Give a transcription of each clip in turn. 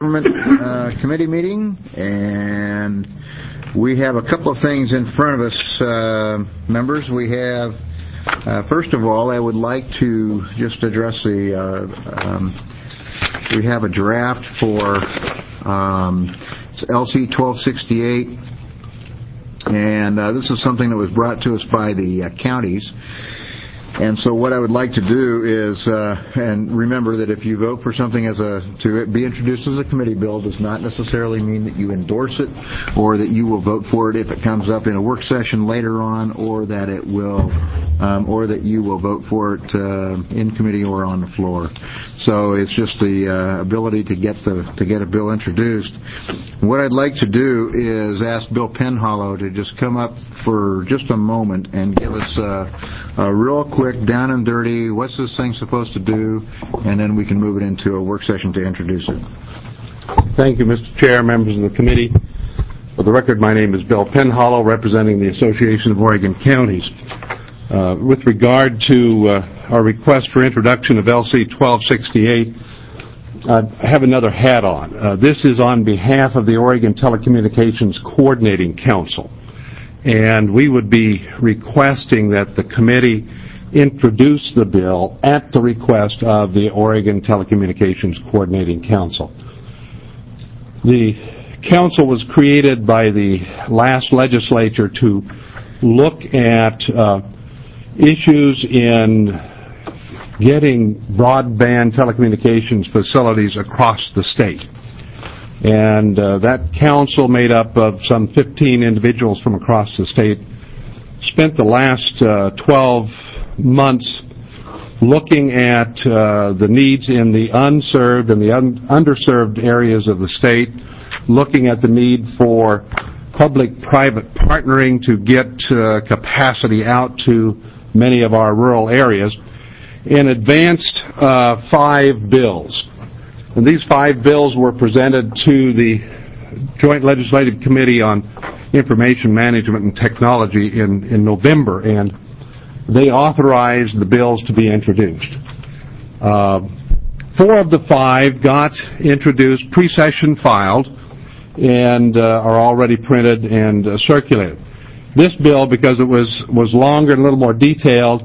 Government Committee meeting, and we have a couple of things in front of us, members. We have, first of all, I would like to just address we have a draft for LC 1268, and this is something that was brought to us by the counties. And so what I would like to do is, and remember that if you vote for something to be introduced as a committee bill does not necessarily mean that you endorse it or that you will vote for it if it comes up in a work session later on, or that it will, or that you will vote for it in committee or on the floor. So it's just the ability to get a bill introduced. What I'd like to do is ask Bill Penhollow to just come up for just a moment and give us a real quick down and dirty, what's this thing supposed to do, and then we can move it into a work session to introduce it. Thank you, Mr. Chair, members of the committee. For the record, my name is Bill Penhollow, representing the Association of Oregon Counties. With regard to our request for introduction of LC 1268, I have another hat on. This is on behalf of the Oregon Telecommunications Coordinating Council, and we would be requesting that the committee introduce the bill at the request of the Oregon Telecommunications Coordinating Council. The council was created by the last legislature to look at issues in getting broadband telecommunications facilities across the state. And that council, made up of some 15 individuals from across the state, spent the last 12 months looking at the needs in the unserved and the underserved areas of the state, looking at the need for public-private partnering to get capacity out to many of our rural areas, and advanced 5 bills. And these 5 bills were presented to the Joint Legislative Committee on Information Management and Technology in November, and they authorized the bills to be introduced. 4 of the 5 got introduced, pre-session filed, and are already printed and circulated. This bill, because it was longer and a little more detailed,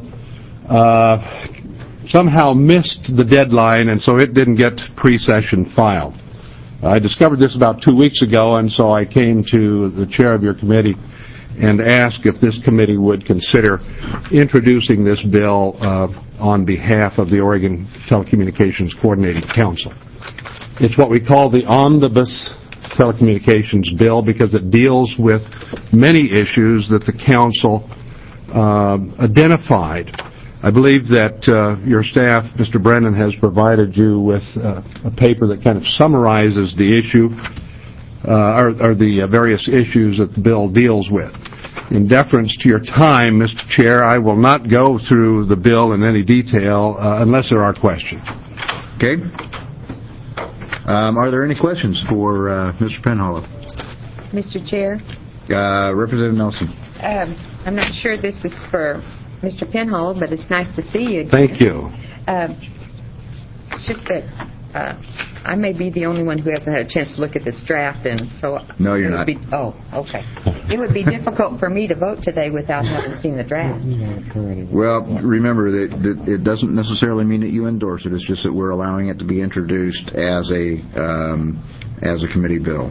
somehow missed the deadline, and so it didn't get pre-session filed. I discovered this about 2 weeks ago, and so I came to the chair of your committee and asked if this committee would consider introducing this bill on behalf of the Oregon Telecommunications Coordinating Council. It's what we call the Omnibus Telecommunications Bill because it deals with many issues that the council identified. I believe that your staff, Mr. Brennan, has provided you with a paper that kind of summarizes the issue, or the various issues that the bill deals with. In deference to your time, Mr. Chair, I will not go through the bill in any detail unless there are questions. Okay. Are there any questions for Mr. Penhollow? Mr. Chair? Representative Nelson. I'm not sure this is for Mr. Penhollow, but it's nice to see you again. Thank you. It's just that I may be the only one who hasn't had a chance to look at this draft, and so... No, you're not. Okay. It would be difficult for me to vote today without having seen the draft. Well, remember that it doesn't necessarily mean that you endorse it. It's just that we're allowing it to be introduced as a committee bill.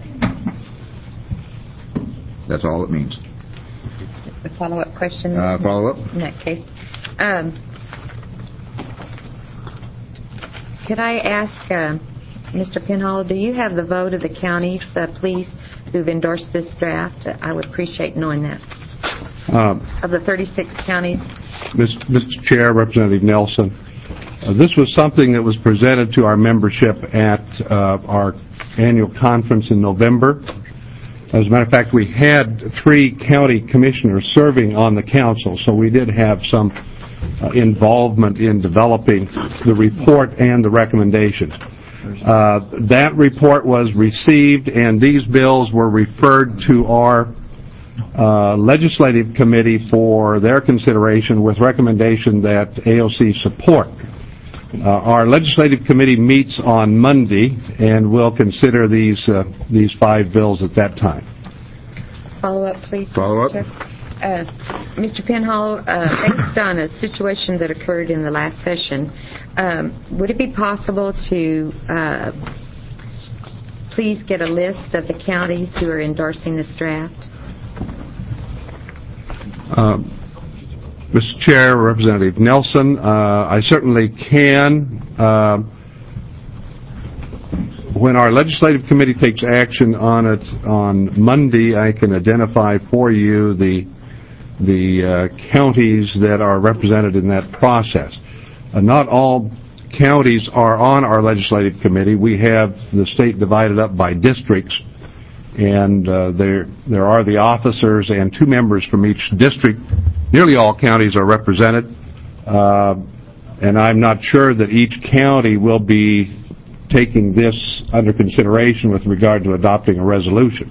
That's all it means. A follow-up question? Follow-up? In that case. Could I ask Mr. Penhollow, do you have the vote of the counties, please, who've endorsed this draft? I would appreciate knowing that. Of the 36 counties? Mr. Chair, Representative Nelson, this was something that was presented to our membership at our annual conference in November. As a matter of fact, we had 3 county commissioners serving on the council, so we did have some involvement in developing the report and the recommendation. That report was received, and these bills were referred to our legislative committee for their consideration with recommendation that AOC support. Our legislative committee meets on Monday, and we'll consider these 5 bills at that time. Follow up, please. Follow up. Mr. Penhollow, based on a situation that occurred in the last session, would it be possible to please get a list of the counties who are endorsing this draft? Mr. Chair, Representative Nelson, I certainly can. When our legislative committee takes action on it on Monday, I can identify for you the counties that are represented in that process. Not all counties are on our legislative committee. We have the state divided up by districts, and there are the officers and 2 members from each district. Nearly all counties are represented, and I'm not sure that each county will be taking this under consideration with regard to adopting a resolution.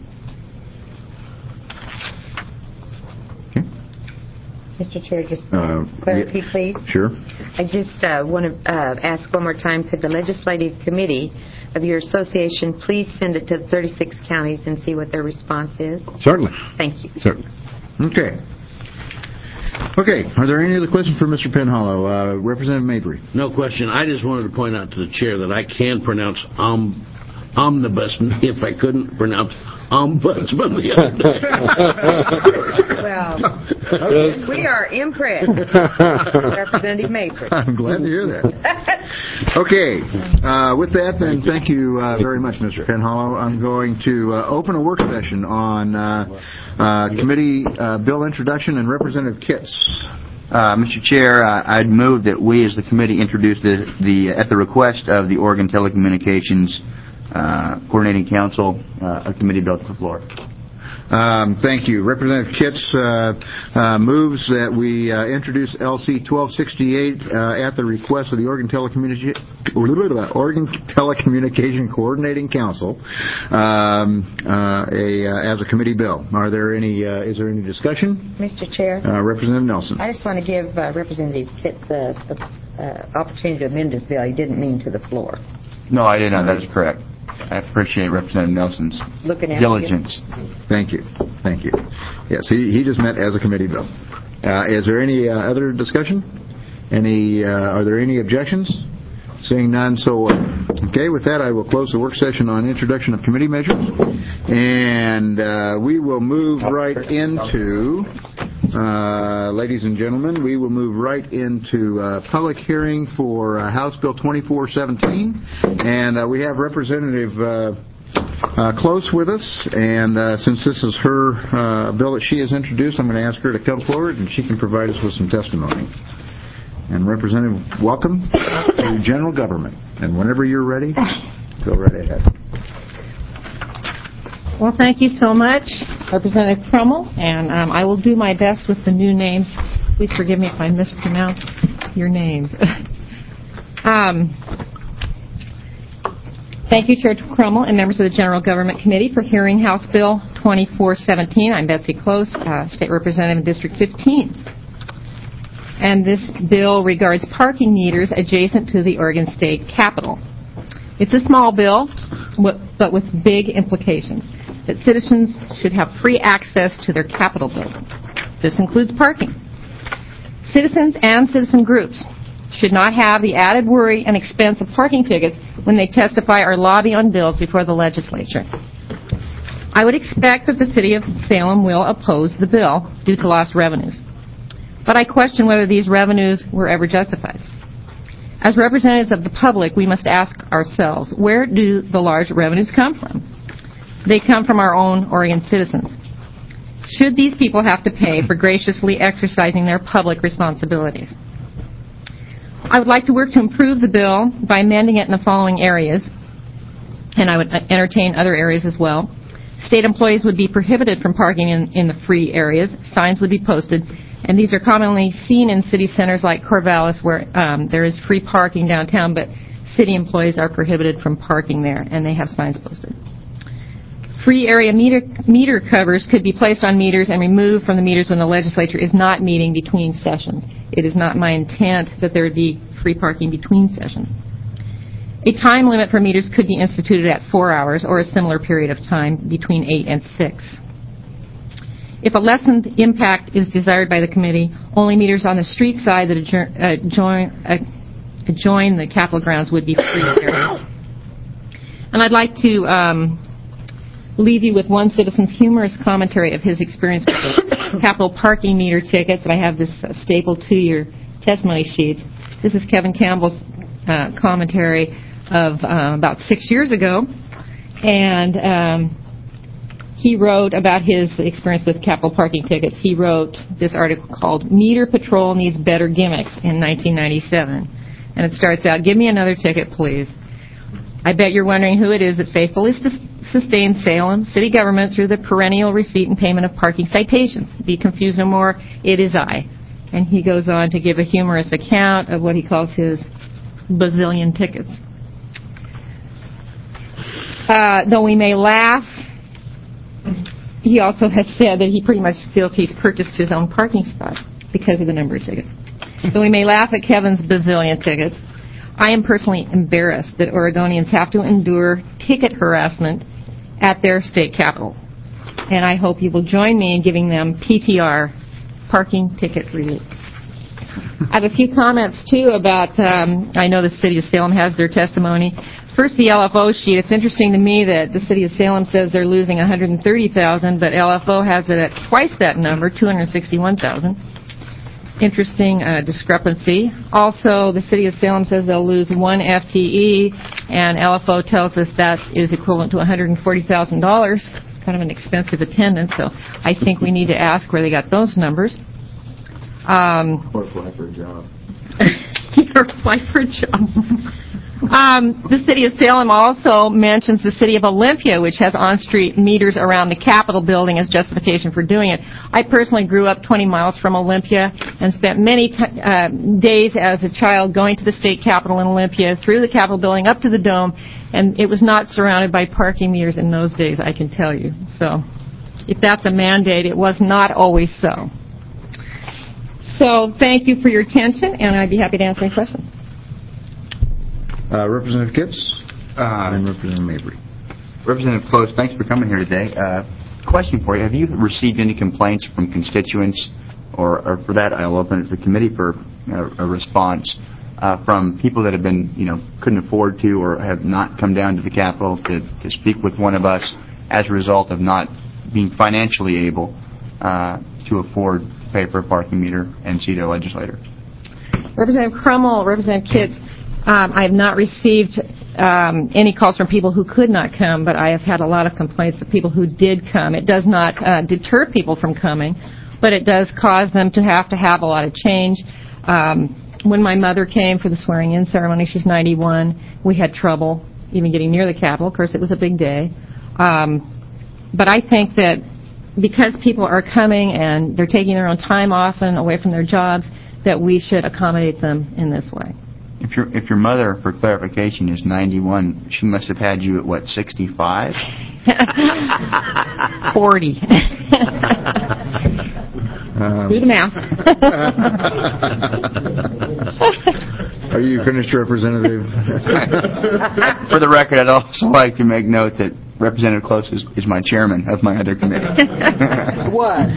Mr. Chair, just clarity, please. Sure. I just want to ask one more time, could the legislative committee of your association please send it to the 36 counties and see what their response is? Certainly. Thank you. Certainly. Okay. Are there any other questions for Mr. Penhollow? Representative Mabry. No question. I just wanted to point out to the chair that I can pronounce omnibus if I couldn't pronounce ombudsman the other day. Well, we are impressed, Representative Mabry. I'm glad to hear that. Okay. With that, then, thank you very much, Mr. Penhollow. I'm going to open a work session on committee bill introduction, and Representative Kitts. Mr. Chair, I'd move that we as the committee introduce at the request of the Oregon Telecommunications Coordinating Council, a committee bill to the floor. Thank you. Representative Kitts moves that we introduce LC 1268 at the request of the Oregon Telecommunication Coordinating Council as a committee bill. Is there any discussion? Mr. Chair. Representative Nelson. I just want to give Representative Kitts an opportunity to amend his bill. He didn't mean to the floor. No, I did not. That is correct. I appreciate Representative Nelson's diligence. Thank you. Yes, he just meant as a committee bill. Is there any other discussion? Are there any objections? Seeing none, so okay. With that, I will close the work session on introduction of committee measures, and we will move right into, ladies and gentlemen, we will move right into public hearing for House Bill 2417, and we have Representative Close with us, and since this is her bill that she has introduced, I'm going to ask her to come forward, and she can provide us with some testimony. And Representative, welcome to General Government. And whenever you're ready, go right ahead. Well, thank you so much, Representative Crummell, and I will do my best with the new names. Please forgive me if I mispronounce your names. Thank you, Chair Crummell and members of the General Government Committee for hearing House Bill 2417. I'm Betsy Close, State Representative in District 15. And this bill regards parking meters adjacent to the Oregon State Capitol. It's a small bill, but with big implications, that citizens should have free access to their Capitol building. This includes parking. Citizens and citizen groups should not have the added worry and expense of parking tickets when they testify or lobby on bills before the legislature. I would expect that the City of Salem will oppose the bill due to lost revenues. But I question whether these revenues were ever justified. As representatives of the public, we must ask ourselves, where do the large revenues come from? They come from our own Oregon citizens. Should these people have to pay for graciously exercising their public responsibilities? I would like to work to improve the bill by amending it in the following areas, and I would entertain other areas as well. State employees would be prohibited from parking in the free areas. Signs would be posted. And these are commonly seen in city centers like Corvallis, where there is free parking downtown, but city employees are prohibited from parking there, and they have signs posted. Free area meter covers could be placed on meters and removed from the meters when the legislature is not meeting between sessions. It is not my intent that there would be free parking between sessions. A time limit for meters could be instituted at 4 hours or a similar period of time between 8 and 6. If a lessened impact is desired by the committee, only meters on the street side that adjoin the Capitol grounds would be free areas. And I'd like to leave you with one citizen's humorous commentary of his experience with the Capitol parking meter tickets. And I have this stapled to your testimony sheets. This is Kevin Campbell's commentary of about 6 years ago. And he wrote about his experience with Capitol parking tickets. He wrote this article called Meter Patrol Needs Better Gimmicks in 1997. And it starts out, give me another ticket, please. I bet you're wondering who it is that faithfully sustains Salem city government through the perennial receipt and payment of parking citations. Be confused no more, it is I. And he goes on to give a humorous account of what he calls his bazillion tickets. Though we may laugh, he also has said that he pretty much feels he's purchased his own parking spot because of the number of tickets. Though we may laugh at Kevin's bazillion tickets, I am personally embarrassed that Oregonians have to endure ticket harassment at their state capitol. And I hope you will join me in giving them PTR, parking ticket relief. I have a few comments, too, about, I know the City of Salem has their testimony. First, the LFO sheet. It's interesting to me that the City of Salem says they're losing $130,000, but LFO has it at twice that number, $261,000. Interesting discrepancy. Also, the City of Salem says they'll lose 1 FTE, and LFO tells us that is equivalent to $140,000, kind of an expensive attendance, so I think we need to ask where they got those numbers. Or apply for a job. Or apply for a job. The City of Salem also mentions the City of Olympia, which has on-street meters around the Capitol building as justification for doing it. I personally grew up 20 miles from Olympia and spent many days as a child going to the state capitol in Olympia, through the Capitol building, up to the Dome, and it was not surrounded by parking meters in those days, I can tell you. So if that's a mandate, it was not always so. So thank you for your attention, and I'd be happy to answer any questions. Representative Kitts and Representative Mabry. Representative Close, thanks for coming here today. Question for you. Have you received any complaints from constituents, or for that I'll open it to the committee for a response, from people that have been, couldn't afford to or have not come down to the Capitol to speak with one of us as a result of not being financially able to afford to pay for a parking meter and see their legislator? Representative Crummell, Representative Kitts, I have not received any calls from people who could not come, but I have had a lot of complaints of people who did come. It does not deter people from coming, but it does cause them to have a lot of change. When my mother came for the swearing-in ceremony, she's 91, we had trouble even getting near the Capitol. Of course, it was a big day. But I think that because people are coming and they're taking their own time often away from their jobs, that we should accommodate them in this way. If your mother, for clarification, is 91, she must have had you at, what, 65? 40. Do the math. Are you finished, Representative? For the record, I'd also like to make note that Representative Close is my chairman of my other committee. What?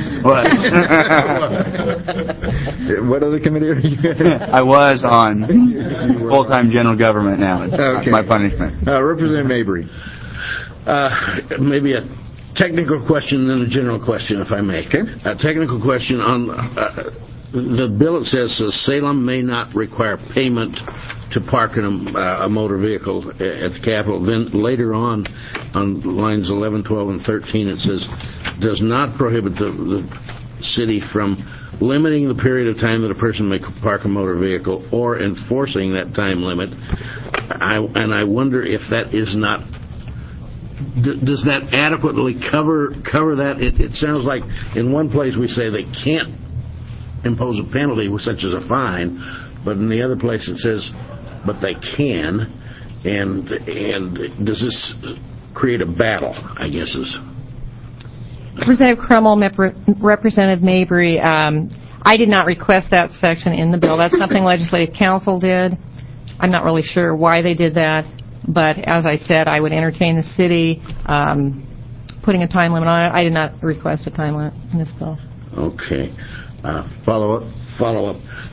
What other committee are you in? I was on full-time general government now. It's okay. My punishment. Representative Mabry. Maybe a technical question and then a general question, if I may. Okay. A technical question on the bill. It says Salem may not require payment to park in a motor vehicle at the Capitol. Then later on lines 11, 12, and 13, it says, does not prohibit the city from limiting the period of time that a person may park a motor vehicle or enforcing that time limit. I wonder if that is not... Does that adequately cover that? It sounds like in one place we say they can't impose a penalty such as a fine, but in the other place it says, but they can. And does this create a battle, I guess is... Representative Crummell, Representative Mabry, I I did not request that section in the bill. That's something Legislative Council did. I'm not really sure why they did that, but as I said, I would entertain the city putting a time limit on it. I did not request a time limit in this bill. Okay. Follow up.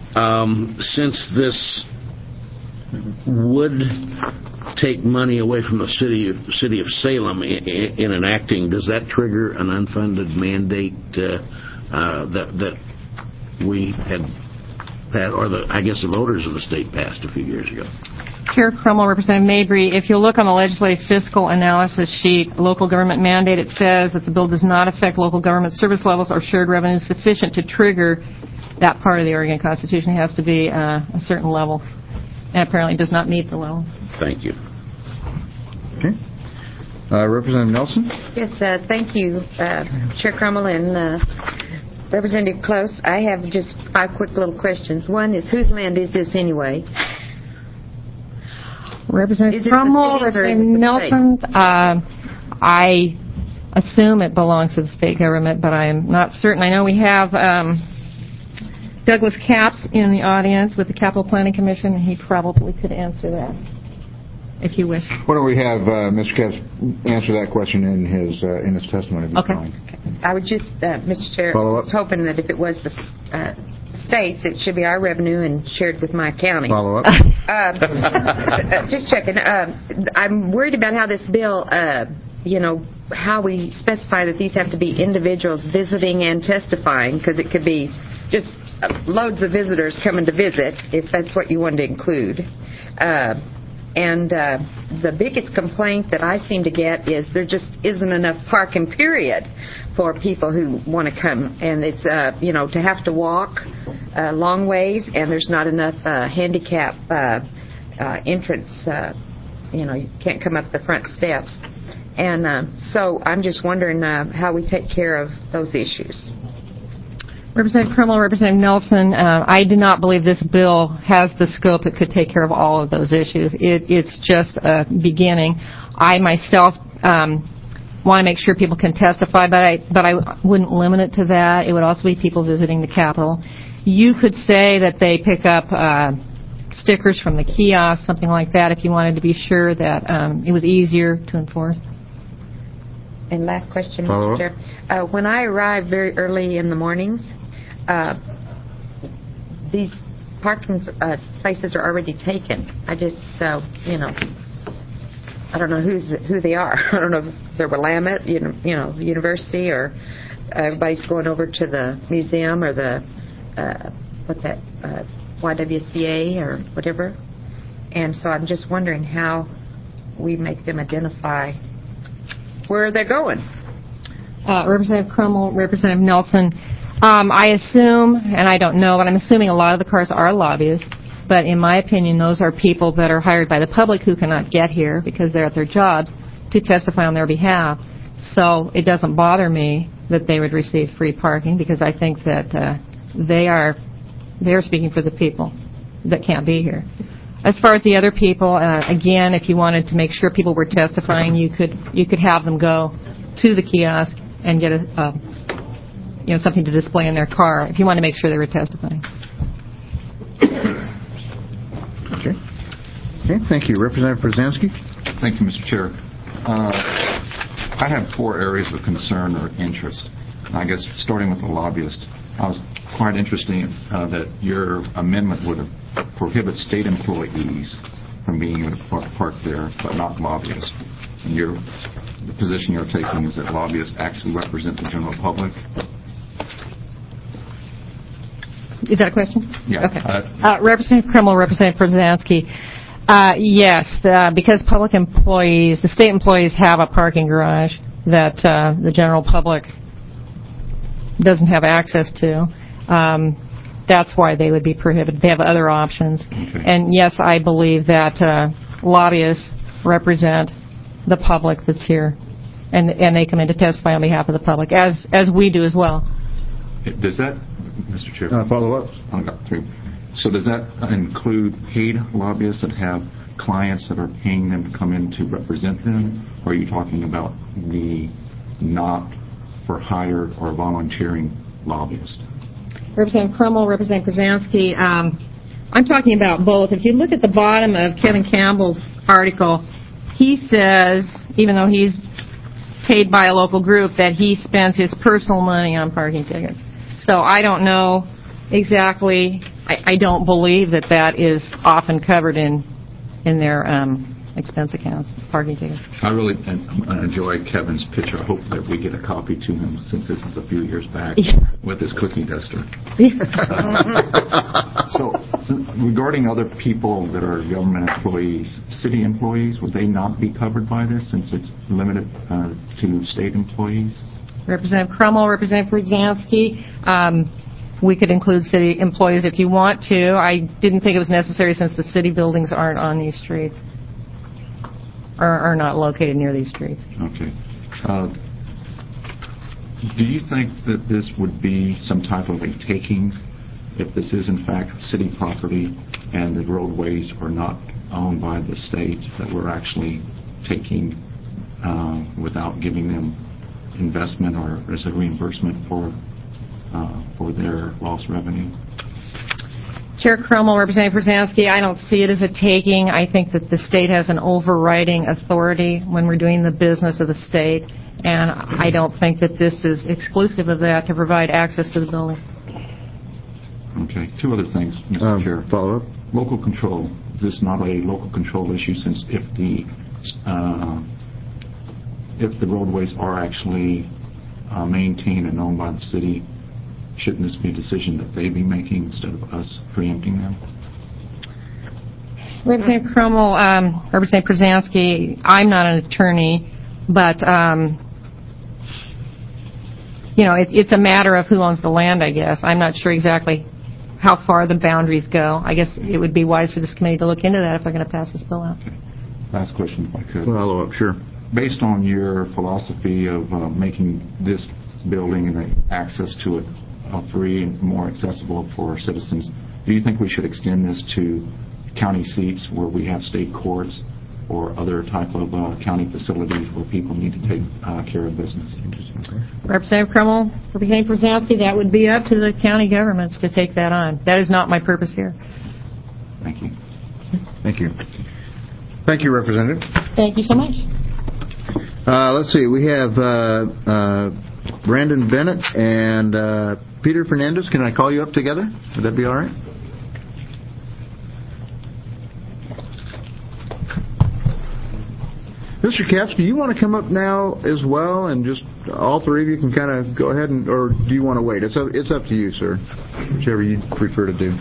Since this would take money away from the city of Salem in enacting, does that trigger an unfunded mandate that we had, or I guess the voters of the state passed a few years ago? Chair Crummell, Representative Mabry, if you look on the legislative fiscal analysis sheet, local government mandate, it says that the bill does not affect local government service levels or shared revenue sufficient to trigger that part of the Oregon Constitution. It has to be a certain level, and apparently does not meet the level. Thank you. Okay. Representative Nelson? Yes, thank you, Chair Crummell and Representative Close. I have just 5 quick little questions. One is, whose land is this anyway? Representative Crummell, Representative Nelson, I assume it belongs to the state government, but I am not certain. I know we have Douglas Capps in the audience with the Capital Planning Commission, and he probably could answer that, if you wish. Why don't we have Mr. Capps answer that question in his testimony? Okay. I would just, Mr. Chair, just hoping that if it was the states, it should be our revenue and shared with my county. Follow up. Just checking. I'm worried about how this bill, how we specify that these have to be individuals visiting and testifying, because it could be just loads of visitors coming to visit, if that's what you wanted to include. And the biggest complaint that I seem to get is there just isn't enough parking, period, for people who want to come. And it's, to have to walk long ways, and there's not enough handicap entrance. You can't come up the front steps. And so I'm just wondering how we take care of those issues. Representative Crummell, Representative Nelson, I do not believe this bill has the scope that could take care of all of those issues. It's just a beginning. I myself want to make sure people can testify, but I wouldn't limit it to that. It would also be people visiting the Capitol. You could say that they pick up stickers from the kiosk, something like that, if you wanted to be sure that it was easier to enforce. And last question, Mr. Chair. When I arrive very early in the mornings, these parking places are already taken. I just, I don't know who they are. I don't know if they're Willamette, the university, or everybody's going over to the museum or the, YWCA or whatever. And so I'm just wondering how we make them identify where they're going. Representative Crummell, Representative Nelson, I assume, and I don't know, but I'm assuming a lot of the cars are lobbyists, but in my opinion, those are people that are hired by the public who cannot get here because they're at their jobs to testify on their behalf. So it doesn't bother me that they would receive free parking, because I think that they're speaking for the people that can't be here. As far as the other people, again, if you wanted to make sure people were testifying, you could have them go to the kiosk and get something to display in their car if you want to make sure they were testifying. Okay, thank you. Representative Brzezinski? Thank you, Mr. Chair. I have 4 areas of concern or interest. I guess starting with the lobbyist, I was quite interesting that your amendment would prohibit state employees from being able to park there, but not lobbyists. And the position you're taking is that lobbyists actually represent the general public. Is that a question? Yeah. Okay. Representative Crummell, Representative Brzezinski. Yes, because public employees, the state employees have a parking garage that the general public doesn't have access to. That's why they would be prohibited. They have other options. Okay. And yes, I believe that lobbyists represent the public that's here, and they come in to testify on behalf of the public, as we do as well. Does that, Mr. Chair? Follow up. I got 3. So does that include paid lobbyists that have clients that are paying them to come in to represent them? Or are you talking about the not for hire or volunteering lobbyist? Representative Crummell, Representative Brzezinski, I'm talking about both. If you look at the bottom of Kevin Campbell's article, he says, even though he's paid by a local group, that he spends his personal money on parking tickets. So I don't know exactly. I don't believe that that is often covered in their expense accounts, parking tickets. I really enjoy Kevin's picture. I hope that we get a copy to him, since this is a few years back, with his cookie duster. So, regarding other people that are government employees, city employees, would they not be covered by this, since it's limited to state employees? Representative Crummell, Representative Brzezinski, we could include city employees if you want to. I didn't think it was necessary, since the city buildings aren't on these streets, or are not located near these streets. Okay. Do you think that this would be some type of a takings, if this is in fact city property and the roadways are not owned by the state, that we're actually taking without giving them investment or as a reimbursement for their lost revenue? Chair Crummell, Representative Brzezinski, I don't see it as a taking. I think that the state has an overriding authority when we're doing the business of the state, and I don't think that this is exclusive of that to provide access to the building. Okay. Two other things, Mr. Chair. Follow up. Local control. Is this not a local control issue, since if the roadways are actually maintained and owned by the city, shouldn't this be a decision that they be making instead of us preempting them? Representative Crummell, Representative Brzezinski, I'm not an attorney, but it's a matter of who owns the land, I guess. I'm not sure exactly how far the boundaries go. I guess it would be wise for this committee to look into that if they're going to pass this bill out. Okay. Last question, if I could. Follow up, sure. Based on your philosophy of making this building and the access to it free and more accessible for citizens, do you think we should extend this to county seats where we have state courts or other type of county facilities where people need to take care of business? Representative Crummell, Representative Brzezinski, that would be up to the county governments to take that on. That is not my purpose here. Thank you. Thank you. Thank you, Representative. Thank you so much. Let's see. We have Brandon Bennett and Peter Fernandez. Can I call you up together? Would that be all right? Mr. Capps, do you want to come up now as well, and just all three of you can kind of go ahead, or do you want to wait? It's up to you, sir. Whichever you prefer to do.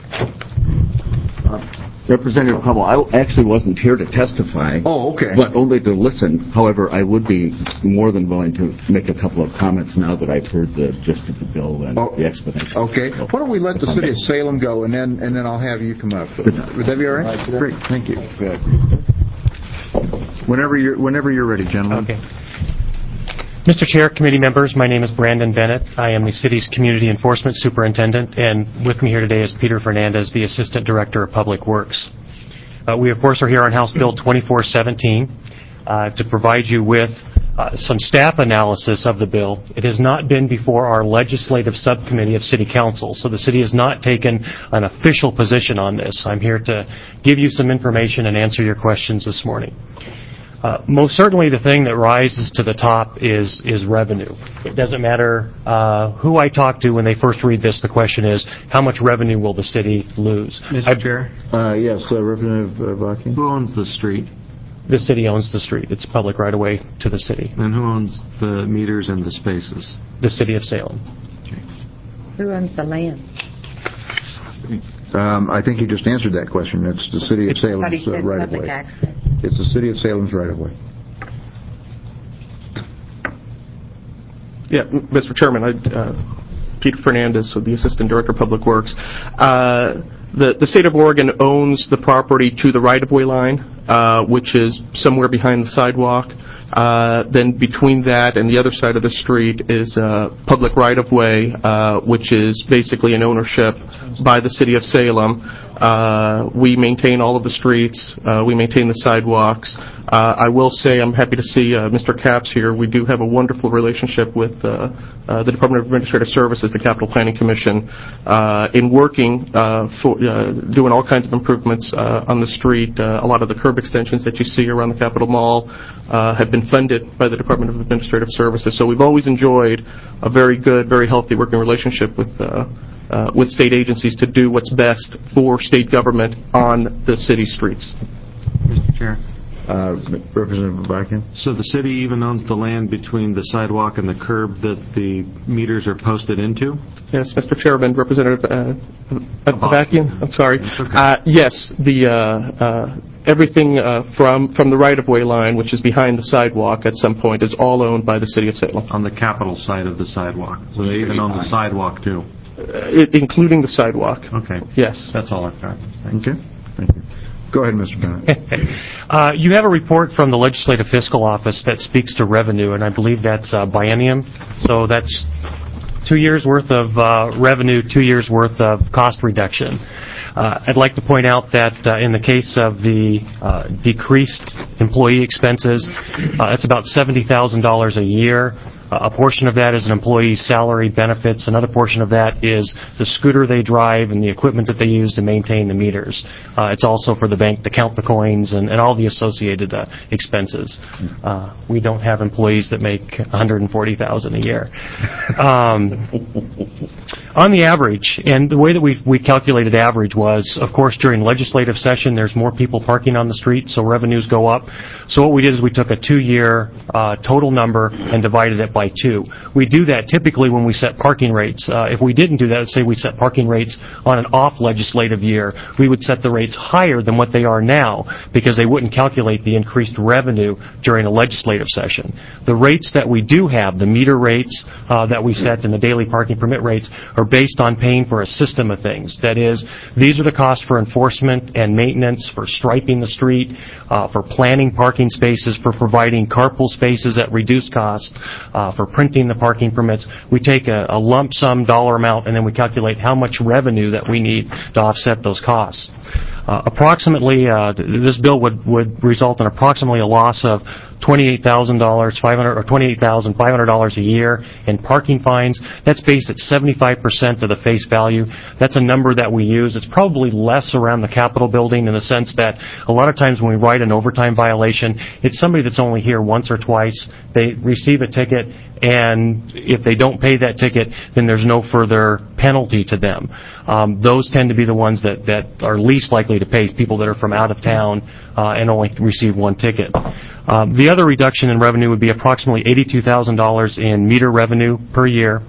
Representative Crummell, I actually wasn't here to testify. Oh, okay. But only to listen. However, I would be more than willing to make a couple of comments now that I've heard the gist of the bill and the explanation. Okay. Why don't we let the city of Salem go, and then I'll have you come up. Would that be all right? Great. Thank you. Good. Whenever you're ready, gentlemen. Okay. Mr. Chair, committee members, my name is Brandon Bennett. I am the city's community enforcement superintendent, and with me here today is Peter Fernandez, the assistant director of public works. We, of course, are here on House Bill 2417 to provide you with some staff analysis of the bill. It has not been before our legislative subcommittee of City Council, so the city has not taken an official position on this. I'm here to give you some information and answer your questions this morning. Most certainly the thing that rises to the top is revenue. It doesn't matter who I talk to when they first read this. The question is, how much revenue will the city lose? Mr. Chair? Yes, Representative Bakke. Who owns the street? The city owns the street. It's public right-of-way to the city. And who owns the meters and the spaces? The city of Salem. Who owns the land? I think he just answered that question. It's the city of Salem's right-of-way. It's the city of Salem's right-of-way. Yeah, Mr. Chairman, Peter Fernandez, the Assistant Director of Public Works. The state of Oregon owns the property to the right-of-way line, which is somewhere behind the sidewalk. Then between that and the other side of the street is public right-of-way, which is basically an ownership by the city of Salem. We maintain all of the streets. We maintain the sidewalks. I will say I'm happy to see Mr. Capps here. We do have a wonderful relationship with the Department of Administrative Services, the Capital Planning Commission, in working for doing all kinds of improvements on the street. A lot of the curb extensions that you see around the Capitol Mall have been funded by the Department of Administrative Services. So we've always enjoyed a very good, very healthy working relationship with state agencies to do what's best for state government on the city streets. Mr. Chair. Representative Bakken. So the city even owns the land between the sidewalk and the curb that the meters are posted into? Yes, Mr. Chairman, Representative Bakken. I'm sorry. Okay. Yes, everything from the right-of-way line, which is behind the sidewalk at some point, is all owned by the city of Salem. On the Capitol side of the sidewalk. So they even own the sidewalk, too? Including the sidewalk. Okay. Yes. That's all I've got. Thanks. Okay. Thank you. Go ahead, Mr. Bennett. You have a report from the Legislative Fiscal Office that speaks to revenue, and I believe that's biennium. So that's 2 years' worth of revenue, 2 years' worth of cost reduction. I'd like to point out that in the case of the decreased employee expenses, it's about $70,000 a year. A portion of that is an employee's salary, benefits. Another portion of that is the scooter they drive and the equipment that they use to maintain the meters. It's also for the bank to count the coins and all the associated expenses. We don't have employees that make $140,000 a year. On the average, and the way that we calculated average was, of course, during legislative session, there's more people parking on the street, so revenues go up. So what we did is we took a 2-year total number and divided it by 2. We do that typically when we set parking rates. If we didn't do that, say we set parking rates on an off legislative year, we would set the rates higher than what they are now because they wouldn't calculate the increased revenue during a legislative session. The rates that we do have, the meter rates that we set and the daily parking permit rates, are based on paying for a system of things. That is, these are the costs for enforcement and maintenance, for striping the street, for planning parking spaces, for providing carpool spaces at reduced cost, for printing the parking permits. We take a lump sum dollar amount and then we calculate how much revenue that we need to offset those costs. Approximately, this bill would result in approximately a loss of $28,500 a year in parking fines. That's based at 75% of the face value. That's a number that we use. It's probably less around the Capitol building in the sense that a lot of times when we write an overtime violation, it's somebody that's only here once or twice. They receive a ticket, and if they don't pay that ticket, then there's no further penalty to them. Those tend to be the ones that are least likely to pay, people that are from out of town and only receive one ticket. The other reduction in revenue would be approximately $82,000 in meter revenue per year.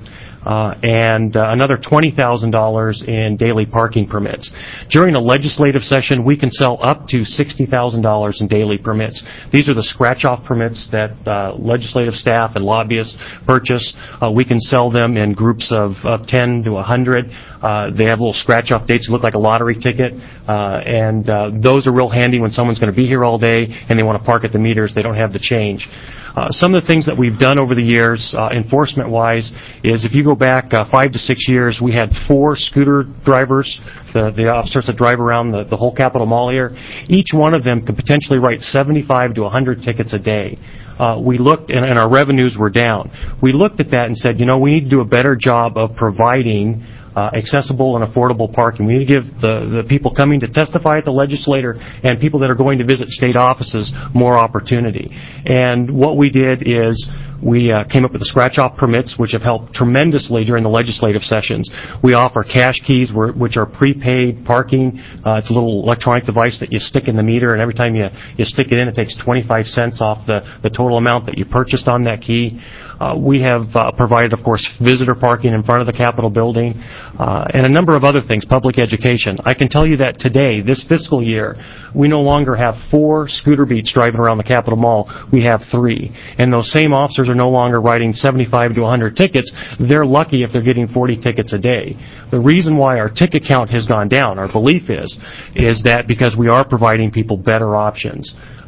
And another $20,000 in daily parking permits. During a legislative session, we can sell up to $60,000 in daily permits. These are the scratch-off permits that legislative staff and lobbyists purchase. We can sell them in groups of 10 to 100. They have little scratch-off dates that look like a lottery ticket, and those are real handy when someone's going to be here all day and they want to park at the meters. They don't have the change. Some of the things that we've done over the years, enforcement-wise, is if you go back 5 to 6 years, we had 4 scooter drivers, the officers that drive around the whole Capitol Mall here. Each one of them could potentially write 75 to 100 tickets a day. We looked, and our revenues were down. We looked at that and said, we need to do a better job of providing accessible and affordable parking. We need to give the people coming to testify at the legislature and people that are going to visit state offices more opportunity. And what we did is we came up with the scratch-off permits, which have helped tremendously during the legislative sessions. We offer cash keys, which are prepaid parking. It's a little electronic device that you stick in the meter, and every time you stick it in, it takes 25 cents off the total amount that you purchased on that key. We have provided, of course, visitor parking in front of the Capitol building, and a number of other things, public education. I can tell you that today, this fiscal year, we no longer have 4 scooter beats driving around the Capitol Mall. We have 3. And those same officers are no longer writing 75 to 100 tickets. They're lucky if they're getting 40 tickets a day. The reason why our ticket count has gone down, our belief is that because we are providing people better options.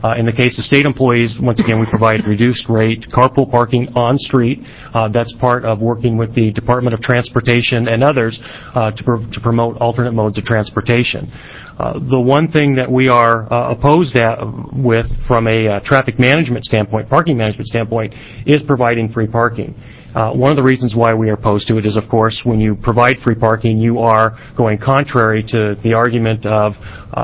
In the case of state employees, once again, we provide reduced rate carpool parking on street. That's part of working with the Department of Transportation and others to promote alternate modes of transportation. The one thing that we are opposed with from a traffic management standpoint, parking management standpoint, is providing free parking. One of the reasons why we are opposed to it is, of course, when you provide free parking, you are going contrary to the argument of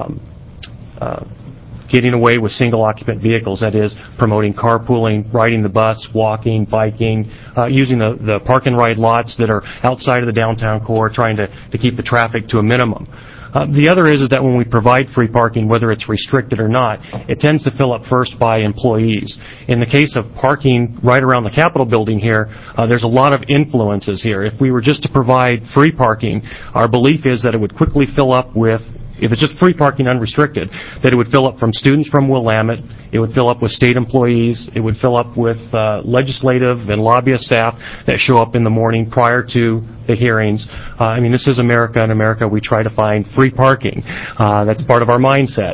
getting away with single-occupant vehicles, that is, promoting carpooling, riding the bus, walking, biking, using the park and ride lots that are outside of the downtown core, trying to keep the traffic to a minimum. The other is that when we provide free parking, whether it's restricted or not, it tends to fill up first by employees. In the case of parking right around the Capitol building here, there's a lot of influences here. If we were just to provide free parking, our belief is that it would quickly fill up with, if it's just free parking unrestricted, that it would fill up from students from Willamette, it would fill up with state employees, it would fill up with legislative and lobbyist staff that show up in the morning prior to the hearings. I mean, this is America. In America, we try to find free parking. That's part of our mindset.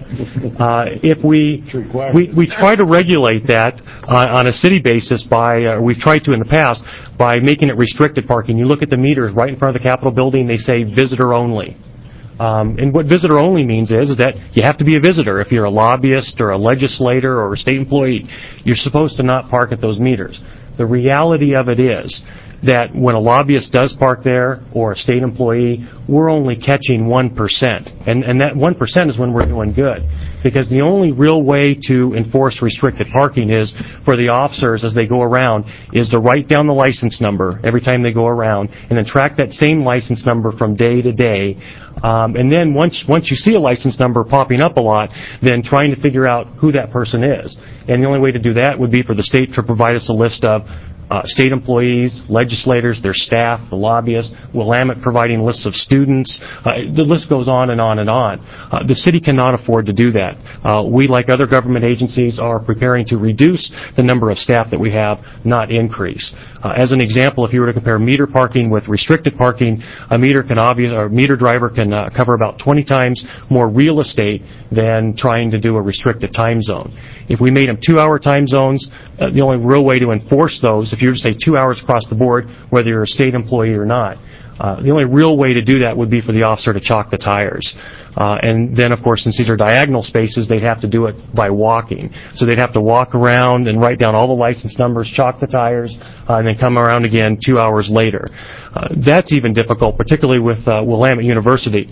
If we try to regulate that on a city basis by, we've tried to in the past, by making it restricted parking. You look at the meters right in front of the Capitol building, they say visitor only. And what visitor only means is that you have to be a visitor. If you're a lobbyist or a legislator or a state employee, you're supposed to not park at those meters. The reality of it is that when a lobbyist does park there or a state employee, we're only catching 1%. And that 1% is when we're doing good. Because the only real way to enforce restricted parking is for the officers, as they go around, is to write down the license number every time they go around and then track that same license number from day to day. And then once you see a license number popping up a lot, then trying to figure out who that person is. And the only way to do that would be for the state to provide us a list of state employees, legislators, their staff, the lobbyists, Willamette providing lists of students. The list goes on and on and on. The city cannot afford to do that. We, like other government agencies, are preparing to reduce the number of staff that we have, not increase. As an example, if you were to compare meter parking with restricted parking, a meter driver can cover about 20 times more real estate than trying to do a restricted time zone. If we made them 2-hour time zones, the only real way to enforce those, if you were to say 2 hours across the board, whether you're a state employee or not, the only real way to do that would be for the officer to chalk the tires. And then, of course, since these are diagonal spaces, they'd have to do it by walking. So they'd have to walk around and write down all the license numbers, chalk the tires, and then come around again 2 hours later. That's even difficult, particularly with Willamette University.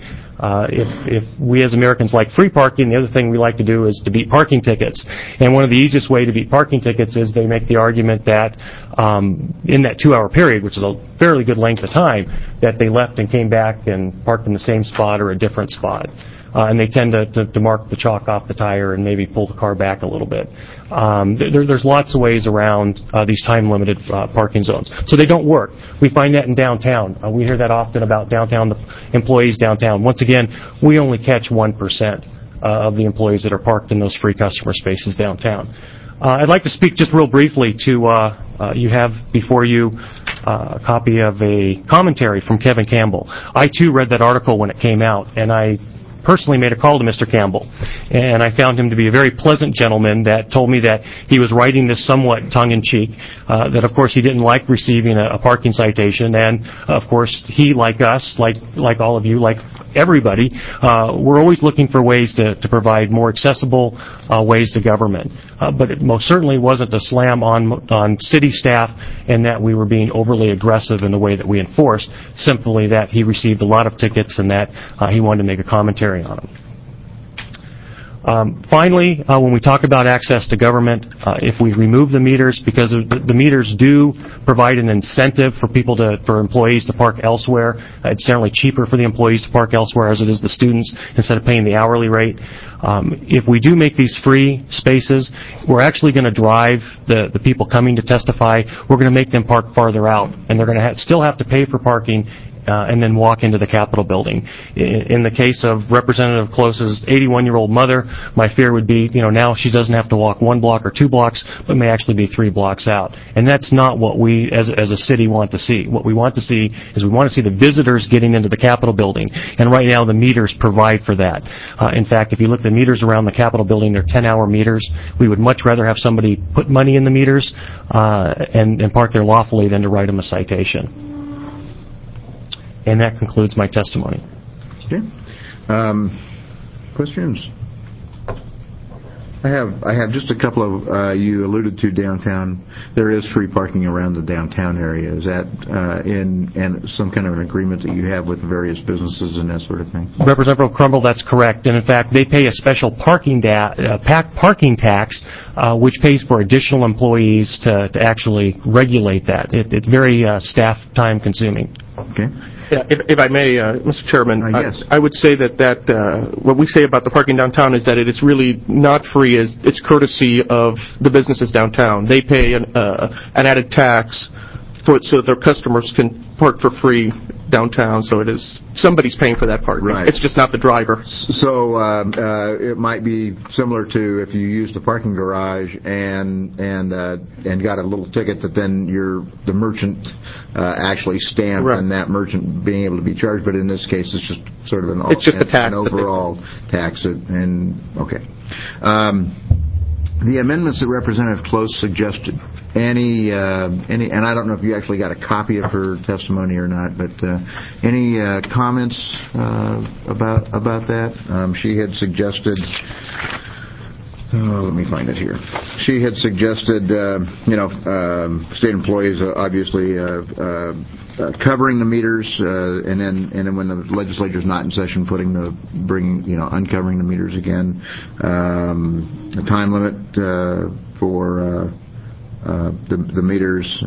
If we as Americans like free parking, the other thing we like to do is to beat parking tickets. And one of the easiest way to beat parking tickets is they make the argument that in that 2-hour period, which is a fairly good length of time, that they left and came back and parked in the same spot or a different spot. And they tend to mark the chalk off the tire and maybe pull the car back a little bit. There's lots of ways around these time-limited parking zones. So they don't work. We find that in downtown. We hear that often about downtown, the employees downtown. Once again, we only catch 1% of the employees that are parked in those free customer spaces downtown. I'd like to speak just real briefly to, you have before you a copy of a commentary from Kevin Campbell. I, too, read that article when it came out, and I personally made a call to Mr. Campbell, and I found him to be a very pleasant gentleman that told me that he was writing this somewhat tongue-in-cheek, that, of course, he didn't like receiving a parking citation, and, of course, he, like us, like all of you, like everybody, we're always looking for ways to provide more accessible ways to government. But it most certainly wasn't a slam on city staff and that we were being overly aggressive in the way that we enforced, simply that he received a lot of tickets and that he wanted to make a commentary on them. Finally, when we talk about access to government, if we remove the meters, because the meters do provide an incentive for employees to park elsewhere. It's generally cheaper for the employees to park elsewhere as it is the students instead of paying the hourly rate. If we do make these free spaces, we're actually going to drive the people coming to testify. We're going to make them park farther out, and they're going to still have to pay for parking and then walk into the Capitol building. In the case of Representative Close's 81-year-old mother, my fear would be, now she doesn't have to walk 1 block or 2 blocks, but may actually be 3 blocks out. And that's not what we as a city want to see. What we want to see is we want to see the visitors getting into the Capitol building. And right now the meters provide for that. In fact, if you look at the meters around the Capitol building, they're 10-hour meters. We would much rather have somebody put money in the meters and park there lawfully than to write them a citation. And that concludes my testimony. Okay. Questions? I have just a couple of, you alluded to downtown. There is free parking around the downtown area. Is that in some kind of an agreement that you have with the various businesses and that sort of thing? Representative Crumble, that's correct. And in fact, they pay a special parking tax, which pays for additional employees to actually regulate that. It's very staff time consuming. Okay. Yeah, if I may, Mr. Chairman, yes. I would say that what we say about the parking downtown is that it's really not free. It's courtesy of the businesses downtown. They pay an added tax so that their customers can park for free downtown. So it is somebody's paying for that parking. Right. It's just not the driver. So it might be similar to if you used the parking garage and got a little ticket that then the merchant actually stamped, right, and that merchant being able to be charged. But in this case, it's just sort of an overall tax. Okay. The amendments that Representative Close suggested. Any, and I don't know if you actually got a copy of her testimony or not, but any comments about that? She had suggested. Let me find it here. She had suggested, state employees obviously covering the meters, and then when the legislature's not in session, uncovering the meters again. A time limit for the meters,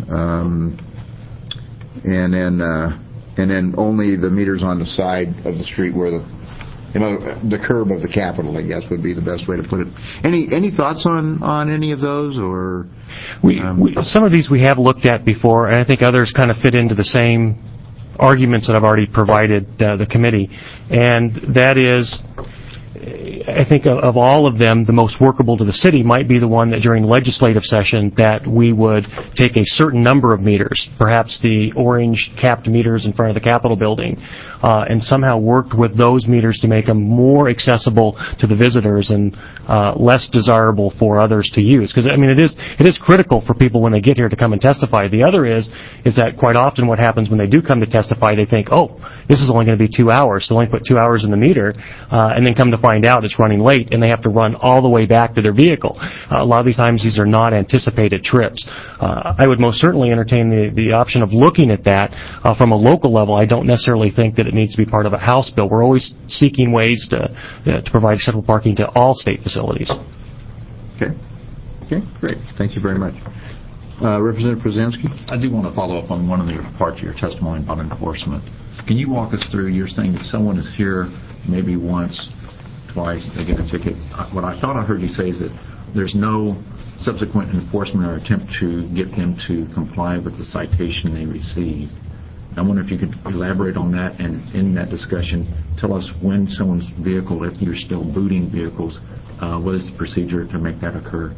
and then only the meters on the side of the street where the curb of the Capitol, I guess, would be the best way to put it. Any thoughts on any of those, or? Some of these we have looked at before, and I think others kind of fit into the same arguments that I've already provided the committee, and that is, I think of all of them, the most workable to the city might be the one that during legislative session that we would take a certain number of meters, perhaps the orange capped meters in front of the Capitol building, and somehow worked with those meters to make them more accessible to the visitors and less desirable for others to use. Because it is critical for people when they get here to come and testify. The other is that quite often what happens when they do come to testify, they think, oh, this is only going to be 2 hours, so they only put 2 hours in the meter, and then come to find out it's running late, and they have to run all the way back to their vehicle. A lot of these times these are not anticipated trips. I would most certainly entertain the option of looking at that from a local level. I don't necessarily think that it needs to be part of a House bill. We're always seeking ways to provide acceptable parking to all state facilities. Okay, great. Thank you very much. Representative Przanski? I do want to follow up on one of the parts of your testimony about enforcement. Can you walk us through, you're saying if someone is here maybe once, twice, they get a ticket. What I thought I heard you say is that there's no subsequent enforcement or attempt to get them to comply with the citation they received. I wonder if you could elaborate on that, and in that discussion, tell us when someone's vehicle, if you're still booting vehicles, what is the procedure to make that occur?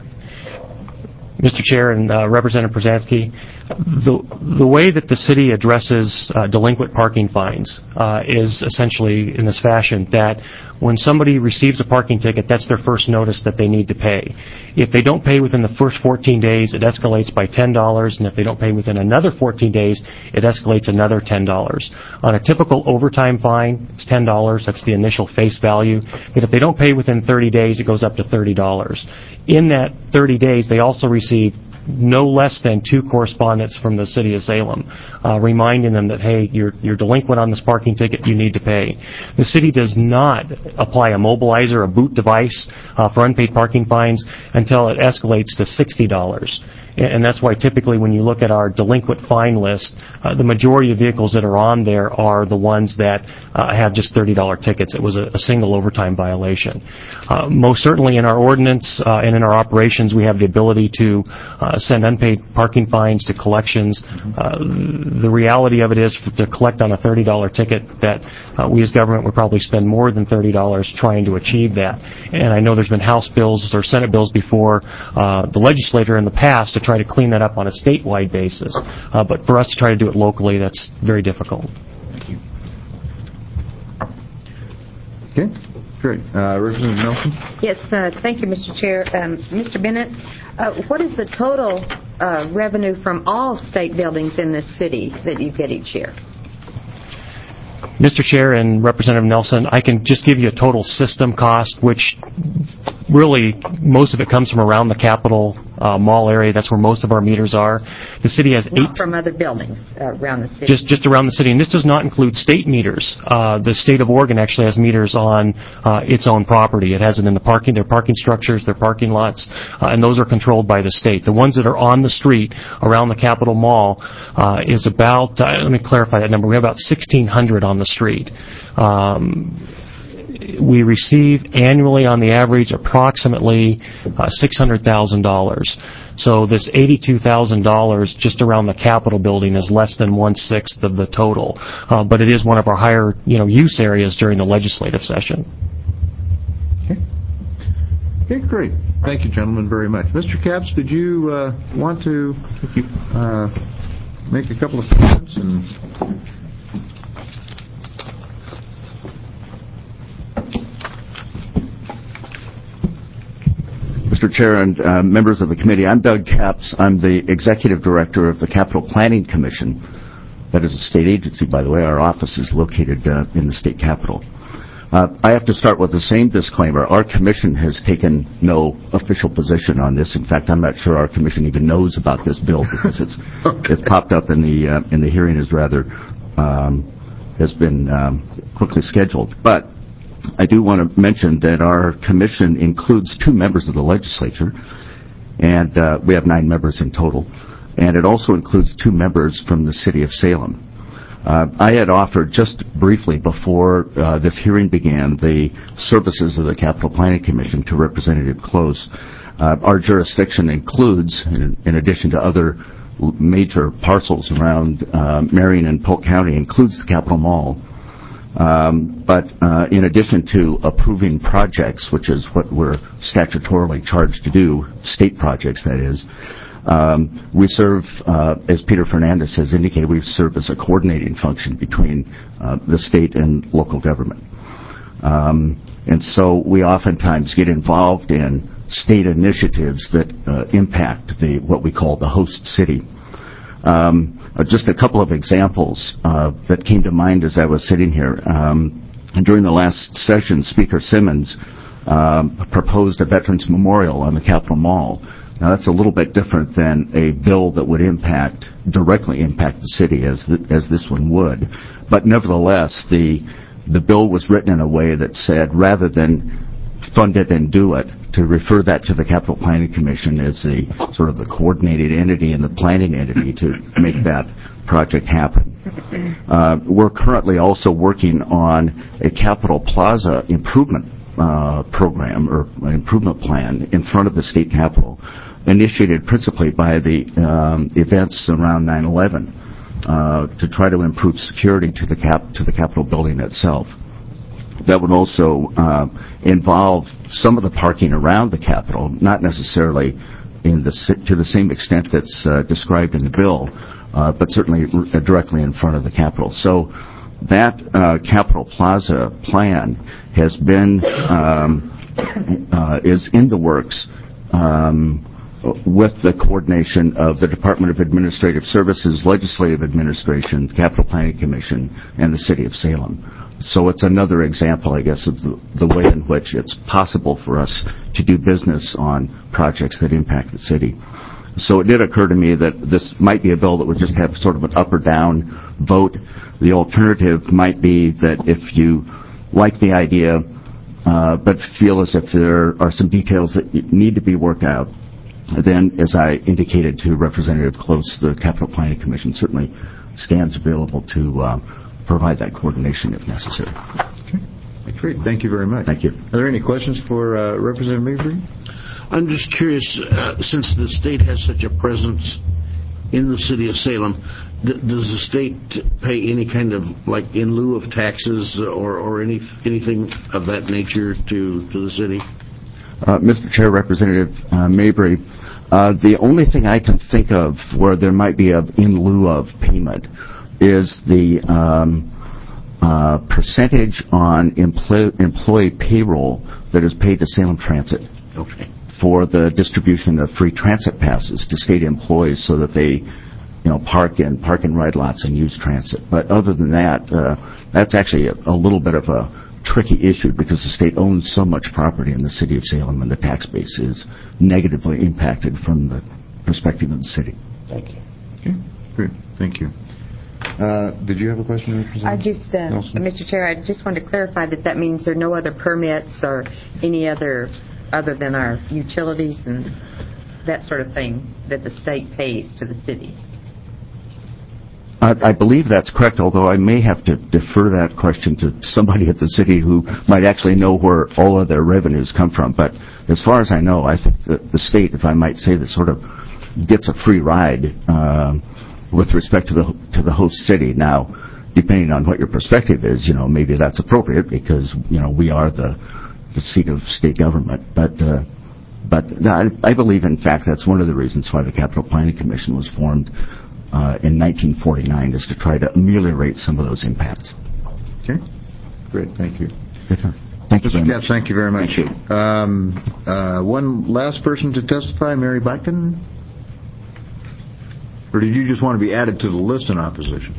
Mr. Chair and Representative Przanski, the way that the city addresses delinquent parking fines is essentially in this fashion, that when somebody receives a parking ticket, that's their first notice that they need to pay. If they don't pay within the first 14 days, it escalates by $10, and if they don't pay within another 14 days, it escalates another $10. On a typical overtime fine, it's $10. That's the initial face value. But if they don't pay within 30 days, it goes up to $30. In that 30 days, they also receive no less than 2 correspondence from the city of Salem, reminding them that, hey, you're delinquent on this parking ticket, you need to pay. The city does not apply a mobilizer, a boot device for unpaid parking fines until it escalates to $60. And that's why typically when you look at our delinquent fine list, the majority of vehicles that are on there are the ones that have just $30 tickets. It was a single overtime violation. Most certainly in our ordinance and in our operations, we have the ability to send unpaid parking fines to collections. The reality of it is to collect on a $30 ticket that we as government would probably spend more than $30 trying to achieve that. And I know there's been House bills or Senate bills before the legislature in the past to try to clean that up on a statewide basis. But for us to try to do it locally, that's very difficult. Thank you. Okay, great. Representative Nelson? Yes, thank you, Mr. Chair. Mr. Bennett, what is the total revenue from all state buildings in this city that you get each year? Mr. Chair and Representative Nelson, I can just give you a total system cost, which really most of it comes from around the Capitol Mall area. That's where most of our meters are. The city has Not from other buildings around the city. Just around the city, and this does not include state meters. The state of Oregon actually has meters on its own property. It has it in their parking structures, their parking lots, and those are controlled by the state. The ones that are on the street around the Capitol Mall is about, let me clarify that number, we have about 1,600 on the street. We receive annually on the average approximately $600,000. So this $82,000 just around the Capitol building is less than 1/6 of the total. But it is one of our higher use areas during the legislative session. Okay, great. Thank you, gentlemen, very much. Mr. Capps, did you want to make a couple of comments? Mr. Chair and members of the committee, I'm Doug Capps. I'm the Executive Director of the Capital Planning Commission. That is a state agency, by the way. Our office is located in the state capitol. I have to start with the same disclaimer. Our commission has taken no official position on this. In fact, I'm not sure our commission even knows about this bill because it's popped up in the hearing as rather has been quickly scheduled. But I do want to mention that our commission includes 2 members of the legislature, and we have 9 members in total, and it also includes 2 members from the city of Salem. I had offered just briefly before this hearing began the services of the Capital Planning Commission to Representative Close. Our jurisdiction includes, in addition to other major parcels around Marion and Polk County, includes the Capitol Mall. But in addition to approving projects, which is what we're statutorily charged to do, state projects that is, we serve, as Peter Fernandez has indicated, we serve as a coordinating function between the state and local government. And so we oftentimes get involved in state initiatives that impact what we call the host city. Just a couple of examples that came to mind as I was sitting here. During the last session, Speaker Simmons proposed a Veterans Memorial on the Capitol Mall. Now, that's a little bit different than a bill that would directly impact the city as this one would. But nevertheless, the bill was written in a way that said, rather than fund it and do it, to refer that to the Capital Planning Commission as the sort of the coordinated entity and the planning entity to make that project happen. We're currently also working on a Capitol Plaza improvement program or improvement plan in front of the state capitol, initiated principally by the events around 9/11 to try to improve security to the Capitol building itself. That would also involve some of the parking around the Capitol, not necessarily to the same extent that's described in the bill, but certainly directly in front of the Capitol. So that Capitol Plaza plan has been is in the works with the coordination of the Department of Administrative Services, Legislative Administration, the Capital Planning Commission, and the City of Salem. So it's another example, I guess, of the way in which it's possible for us to do business on projects that impact the city. So it did occur to me that this might be a bill that would just have sort of an up or down vote. The alternative might be that if you like the idea but feel as if there are some details that need to be worked out, then, as I indicated to Representative Close, the Capital Planning Commission certainly stands available to provide that coordination if necessary. Okay. Great. Thank you very much. Thank you. Are there any questions for Representative Mabry? I'm just curious, since the state has such a presence in the city of Salem, does the state pay any kind of, like, in lieu of taxes or anything of that nature to the city? Mr. Chair, Representative Mabry, the only thing I can think of where there might be an in lieu of payment is the percentage on employee payroll that is paid to Salem Transit. Okay. For the distribution of free transit passes to state employees so that they, park in ride lots and use transit. But other than that, that's actually a little bit of a tricky issue because the state owns so much property in the city of Salem and the tax base is negatively impacted from the perspective of the city. Thank you. Okay, great. Thank you. Did you have a question, Mr. Chair, I just wanted to clarify that means there are no other permits or any other than our utilities and that sort of thing that the state pays to the city. I believe that's correct, although I may have to defer that question to somebody at the city who might actually know where all of their revenues come from. But as far as I know, I think that the state, if I might say, that sort of gets a free ride with respect to the host city. Now, depending on what your perspective is, maybe that's appropriate because, we are the seat of state government. But I believe, in fact, that's one of the reasons why the Capital Planning Commission was formed in 1949, is to try to ameliorate some of those impacts. Okay. Great. Thank you. Thank you very much. Thank you very much. Thank you. One last person to testify, Mary Botkin? Or did you just want to be added to the list in opposition?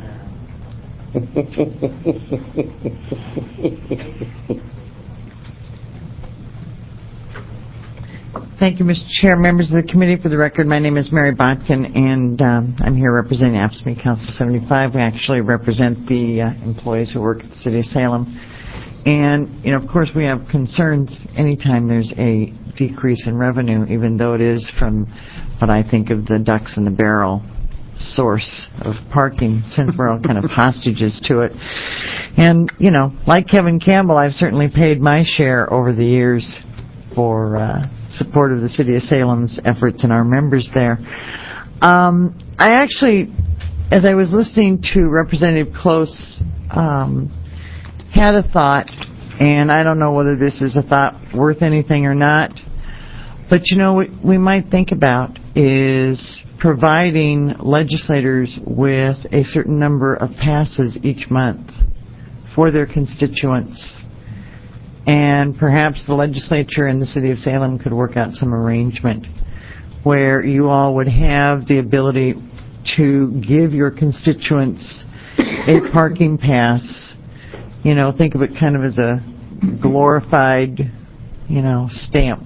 Thank you, Mr. Chair. Members of the committee, for the record, my name is Mary Botkin, and I'm here representing AFSCME Council 75. We actually represent the employees who work at the City of Salem. And, of course, we have concerns anytime there's a decrease in revenue, even though it is from what I think of the ducks in the barrel source of parking, since we're all kind of hostages to it. And, like Kevin Campbell, I've certainly paid my share over the years for support of the City of Salem's efforts and our members there. I actually, as I was listening to Representative Close, had a thought, and I don't know whether this is a thought worth anything or not, but what we might think about is providing legislators with a certain number of passes each month for their constituents. And perhaps the legislature in the City of Salem could work out some arrangement where you all would have the ability to give your constituents a parking pass. Think of it kind of as a glorified, stamp.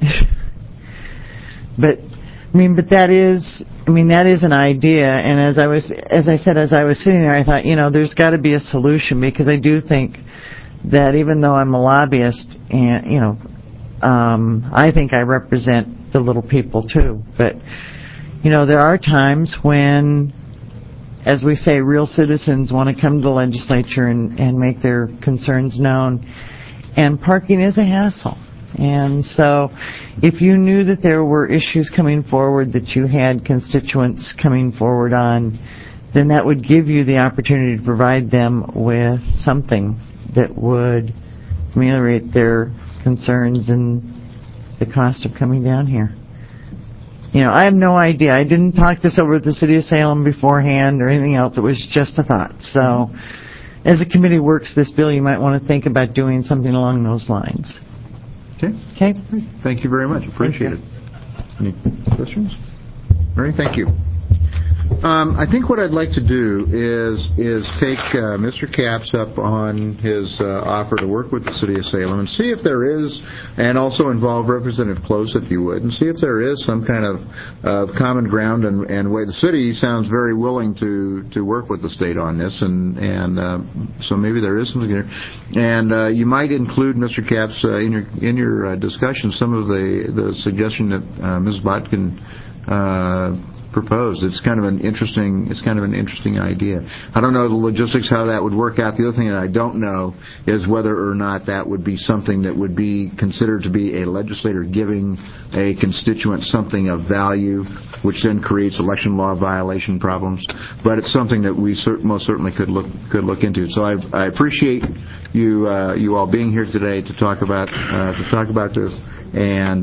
But that is an idea. And as I said, as I was sitting there, I thought, there's got to be a solution, because I do think that even though I'm a lobbyist, and I think I represent the little people too. But there are times when, as we say, real citizens want to come to the legislature and make their concerns known, and parking is a hassle. And so, if you knew that there were issues coming forward that you had constituents coming forward on, then that would give you the opportunity to provide them with something that would ameliorate their concerns and the cost of coming down here. I have no idea. I didn't talk this over with the City of Salem beforehand or anything else. It was just a thought. So, as the committee works this bill, you might want to think about doing something along those lines. Okay? Thank you very much. Appreciate it. Any questions? Mary, thank you. I think what I'd like to do is take Mr. Capps up on his offer to work with the City of Salem and see if there is, and also involve Representative Close if you would, and see if there is some kind of common ground and way. The city sounds very willing to work with the state on this, and so maybe there is something there. And you might include, Mr. Capps, in your discussion some of the suggestion that Ms. Botkin proposed. It's kind of an interesting idea. I don't know the logistics how that would work out. The other thing that I don't know is whether or not that would be something that would be considered to be a legislator giving a constituent something of value, which then creates election law violation problems. But it's something that we most certainly could look into. So I appreciate you all being here today to talk about this, and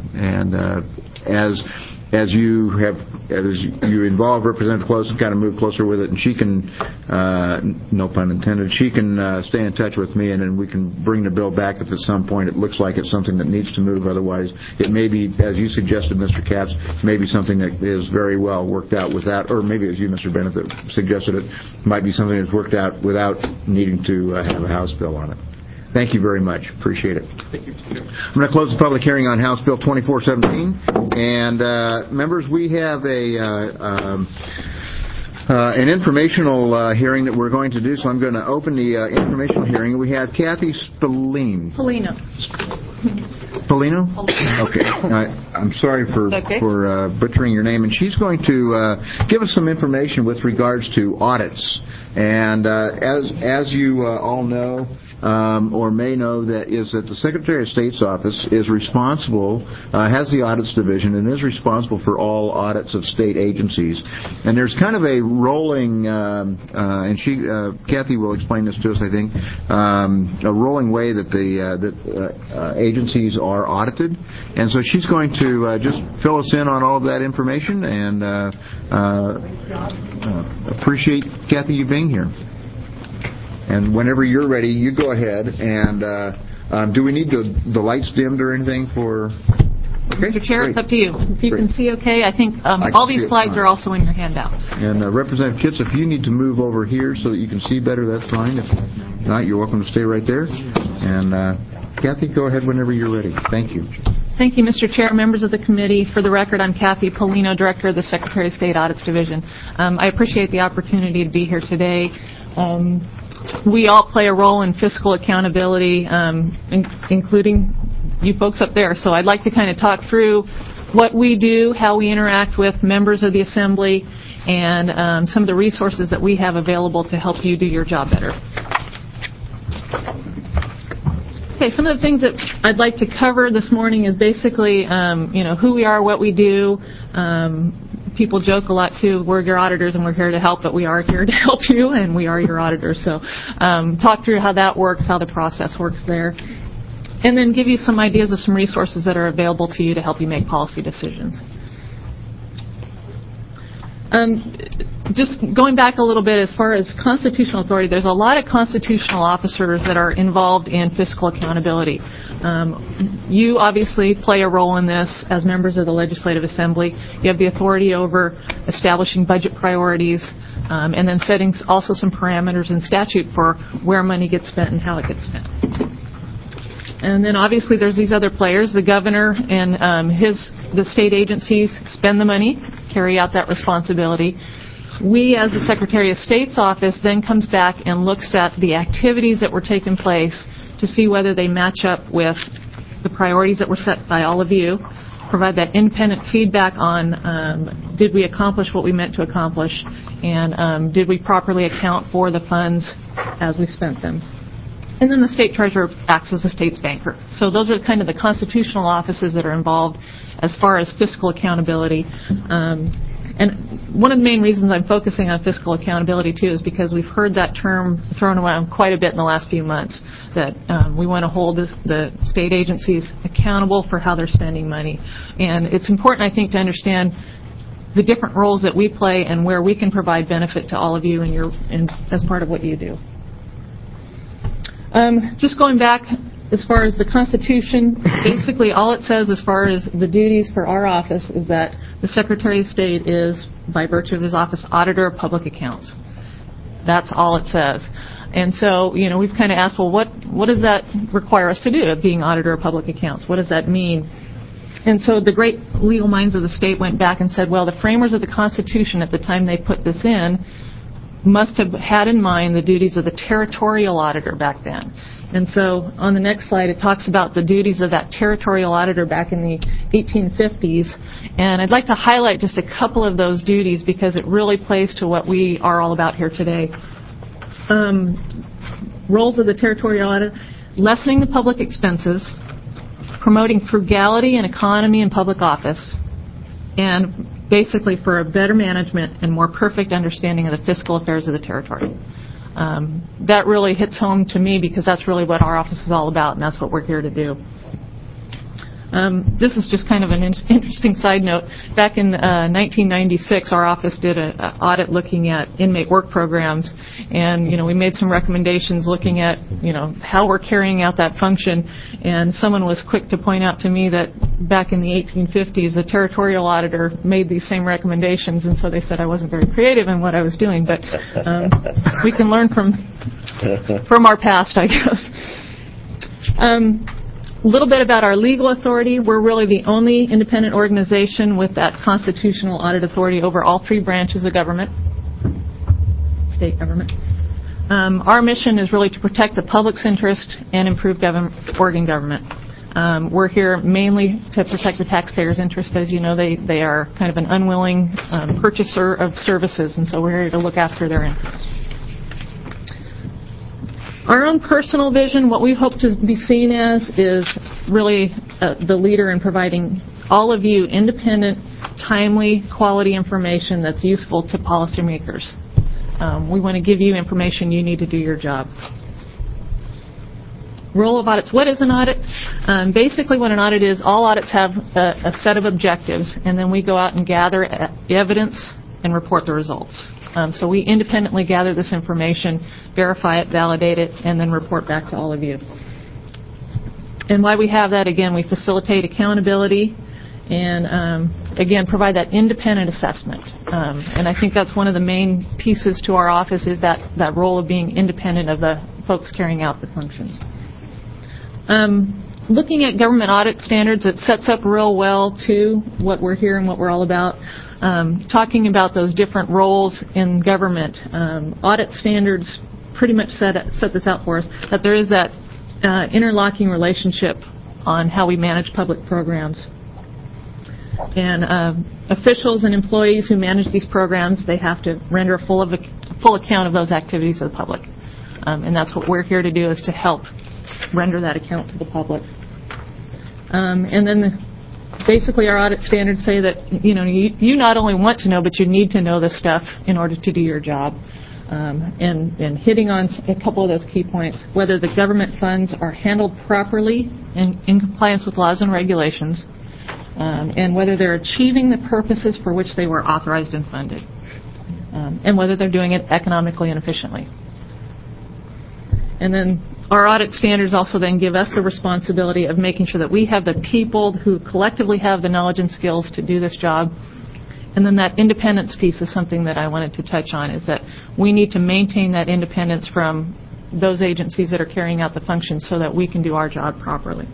as you involve Representative Close and kind of move closer with it, and she can, no pun intended, she can stay in touch with me, and then we can bring the bill back if at some point it looks like it's something that needs to move. Otherwise, it may be, as you suggested, Mr. Capps, maybe something that is very well worked out without, or maybe as you, Mr. Bennett, that suggested it, might be something that's worked out without needing to have a House bill on it. Thank you very much. Appreciate it. Thank you. I'm going to close the public hearing on House Bill 2417. And members, we have an informational hearing that we're going to do. So I'm going to open the informational hearing. We have Kathy Spallino. Polino? Okay. I'm sorry for butchering your name. And she's going to give us some information with regards to audits. And as you all know, or may know, that the Secretary of State's office is responsible, has the audits division, and is responsible for all audits of state agencies. And there's kind of a rolling, and Kathy will explain this to us, I think, a rolling way that agencies are audited. And so she's going to just fill us in on all of that information, and appreciate, Kathy, you being here. And whenever you're ready, you go ahead. And do we need the lights dimmed or anything for? Okay, Mr. Chair, great. It's up to you. If you can see okay, I think all these slides are also in your handouts. And Representative Kitts, if you need to move over here so that you can see better, that's fine. If not, you're welcome to stay right there. And Kathy, go ahead whenever you're ready. Thank you. Thank you, Mr. Chair, members of the committee. For the record, I'm Kathy Polino, Director of the Secretary of State Audits Division. I appreciate the opportunity to be here today. We all play a role in fiscal accountability, including you folks up there. So I'd like to kind of talk through what we do, how we interact with members of the Assembly, and some of the resources that we have available to help you do your job better. Okay, some of the things that I'd like to cover this morning is basically, who we are, what we do. People joke a lot, too. We're your auditors, and we're here to help, but we are here to help you, and we are your auditors. So talk through how that works, how the process works there, and then give you some ideas of some resources that are available to you to help you make policy decisions. Just going back a little bit, as far as constitutional authority, there's a lot of constitutional officers that are involved in fiscal accountability. You obviously play a role in this as members of the Legislative Assembly. You have the authority over establishing budget priorities, and then setting also some parameters in statute for where money gets spent and how it gets spent. And then obviously there's these other players. The governor and the state agencies spend the money, carry out that responsibility. We, as the Secretary of State's office, then comes back and looks at the activities that were taking place to see whether they match up with the priorities that were set by all of you, provide that independent feedback on did we accomplish what we meant to accomplish, and did we properly account for the funds as we spent them. And then the state treasurer acts as the state's banker. So those are kind of the constitutional offices that are involved as far as fiscal accountability. And one of the main reasons I'm focusing on fiscal accountability, too, is because we've heard that term thrown around quite a bit in the last few months, that we want to hold the state agencies accountable for how they're spending money. And it's important, I think, to understand the different roles that we play and where we can provide benefit to all of you as part of what you do. Just going back as far as the Constitution, basically all it says as far as the duties for our office is that the Secretary of State is, by virtue of his office, Auditor of Public Accounts. That's all it says. And so, we've kind of asked, well, what does that require us to do, being Auditor of Public Accounts? What does that mean? And so the great legal minds of the state went back and said, well, the framers of the Constitution at the time they put this in must have had in mind the duties of the territorial auditor back then. And so on the next slide, it talks about the duties of that territorial auditor back in the 1850s. And I'd like to highlight just a couple of those duties because it really plays to what we are all about here today. Roles of the territorial auditor: lessening the public expenses, promoting frugality and economy in public office, and basically for a better management and more perfect understanding of the fiscal affairs of the territory. That really hits home to me because that's really what our office is all about, and that's what we're here to do. This is just kind of an interesting side note. Back in 1996, our office did an audit looking at inmate work programs, and we made some recommendations looking at how we're carrying out that function. And someone was quick to point out to me that back in the 1850s, the territorial auditor made these same recommendations, and so they said I wasn't very creative in what I was doing. But we can learn from our past, I guess. A little bit about our legal authority. We're really the only independent organization with that constitutional audit authority over all three branches of government, state government. Our mission is really to protect the public's interest and improve Oregon government. We're here mainly to protect the taxpayers' interest. As you know, they are kind of an unwilling purchaser of services, and so we're here to look after their interests. Our own personal vision, what we hope to be seen as, is really the leader in providing all of you independent, timely, quality information that's useful to policymakers. We want to give you information you need to do your job. Role of audits. What is an audit? Basically what an audit is, all audits have a set of objectives, and then we go out and gather evidence and report the results. So we independently gather this information, verify it, validate it, and then report back to all of you. And why we have that, again, we facilitate accountability and, again, provide that independent assessment. And I think that's one of the main pieces to our office is that role of being independent of the folks carrying out the functions. Looking at government audit standards, it sets up real well to what we're here and what we're all about. Talking about those different roles in government, audit standards pretty much set this out for us, that there is that interlocking relationship on how we manage public programs. And officials and employees who manage these programs, they have to render a full account of those activities to the public. And that's what we're here to do, is to help render that account to the public. And then basically our audit standards say that you not only want to know, but you need to know this stuff in order to do your job. And hitting on a couple of those key points, whether the government funds are handled properly and in compliance with laws and regulations, and whether they're achieving the purposes for which they were authorized and funded, and whether they're doing it economically and efficiently. And then our audit standards also then give us the responsibility of making sure that we have the people who collectively have the knowledge and skills to do this job. And then that independence piece is something that I wanted to touch on, is that we need to maintain that independence from those agencies that are carrying out the functions so that we can do our job properly.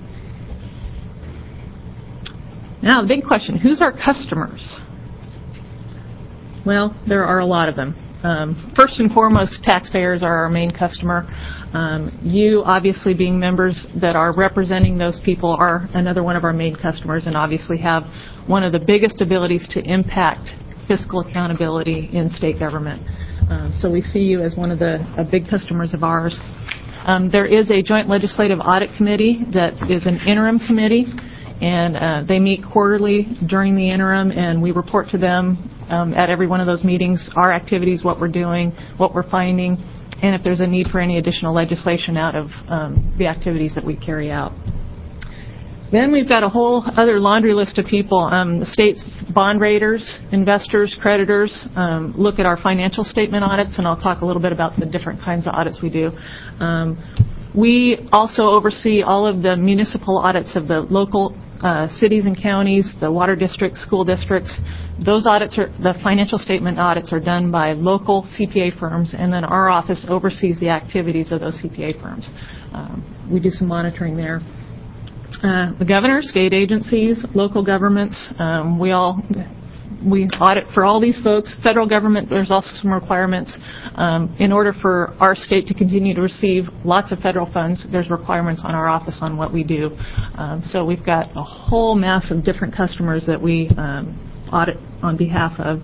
Now, the big question, who's our customers? Well, there are a lot of them. First and foremost, taxpayers are our main customer. You, obviously, being members that are representing those people, are another one of our main customers, and obviously have one of the biggest abilities to impact fiscal accountability in state government. So we see you as one of the big customers of ours. There is a joint legislative audit committee that is an interim committee, and they meet quarterly during the interim, and we report to them at every one of those meetings our activities, what we're doing, what we're finding, and if there's a need for any additional legislation out of the activities that we carry out. Then we've got a whole other laundry list of people. The state's bond raters, investors, creditors look at our financial statement audits, and I'll talk a little bit about the different kinds of audits we do. We also oversee all of the municipal audits of the local cities and counties, the water districts, school districts. Those audits the financial statement audits are done by local CPA firms, and then our office oversees the activities of those CPA firms. We do some monitoring there. The governor, state agencies, local governments, we audit for all these folks. Federal government, there's also some requirements. In order for our state to continue to receive lots of federal funds, there's requirements on our office on what we do. So we've got a whole mass of different customers that we audit on behalf of.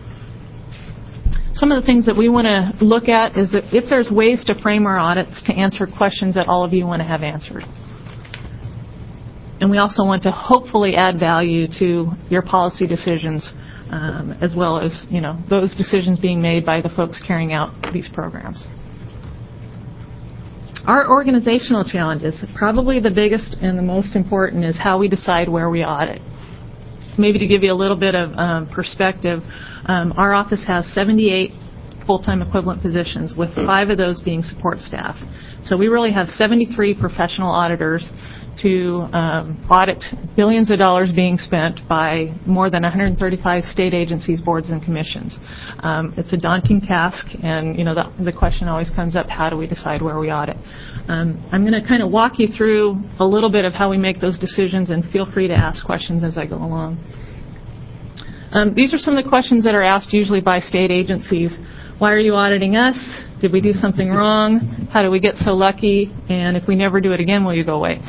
Some of the things that we want to look at is that if there's ways to frame our audits to answer questions that all of you want to have answered. And we also want to hopefully add value to your policy decisions, as well as, those decisions being made by the folks carrying out these programs. Our organizational challenges, probably the biggest and the most important, is how we decide where we audit. Maybe to give you a little bit of perspective, our office has 78 full-time equivalent positions, with 5 of those being support staff. So we really have 73 professional auditors to audit billions of dollars being spent by more than 135 state agencies, boards, and commissions. It's a daunting task, and the question always comes up: how do we decide where we audit? I'm going to kind of walk you through a little bit of how we make those decisions, and feel free to ask questions as I go along. These are some of the questions that are asked usually by state agencies. Why are you auditing us? Did we do something wrong? How do we get so lucky? And if we never do it again, will you go away?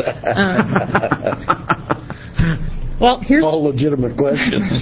Well, here's all legitimate questions.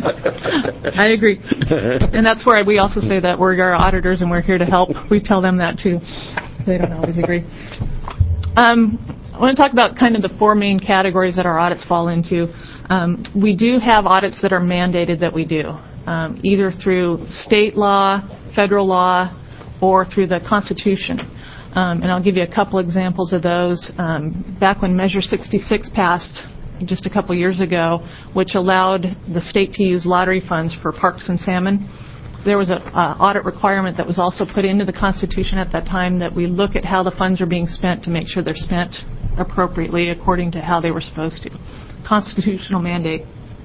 I agree. And that's where we also say that we're your auditors and we're here to help. We tell them that too. They don't always agree. I want to talk about kind of the 4 main categories that our audits fall into. We do have audits that are mandated that we do, either through state law, federal law, or through the Constitution. And I'll give you a couple examples of those. Back when Measure 66 passed just a couple years ago, which allowed the state to use lottery funds for parks and salmon, there was an audit requirement that was also put into the Constitution at that time, that we look at how the funds are being spent to make sure they're spent appropriately according to how they were supposed to. Constitutional mandate.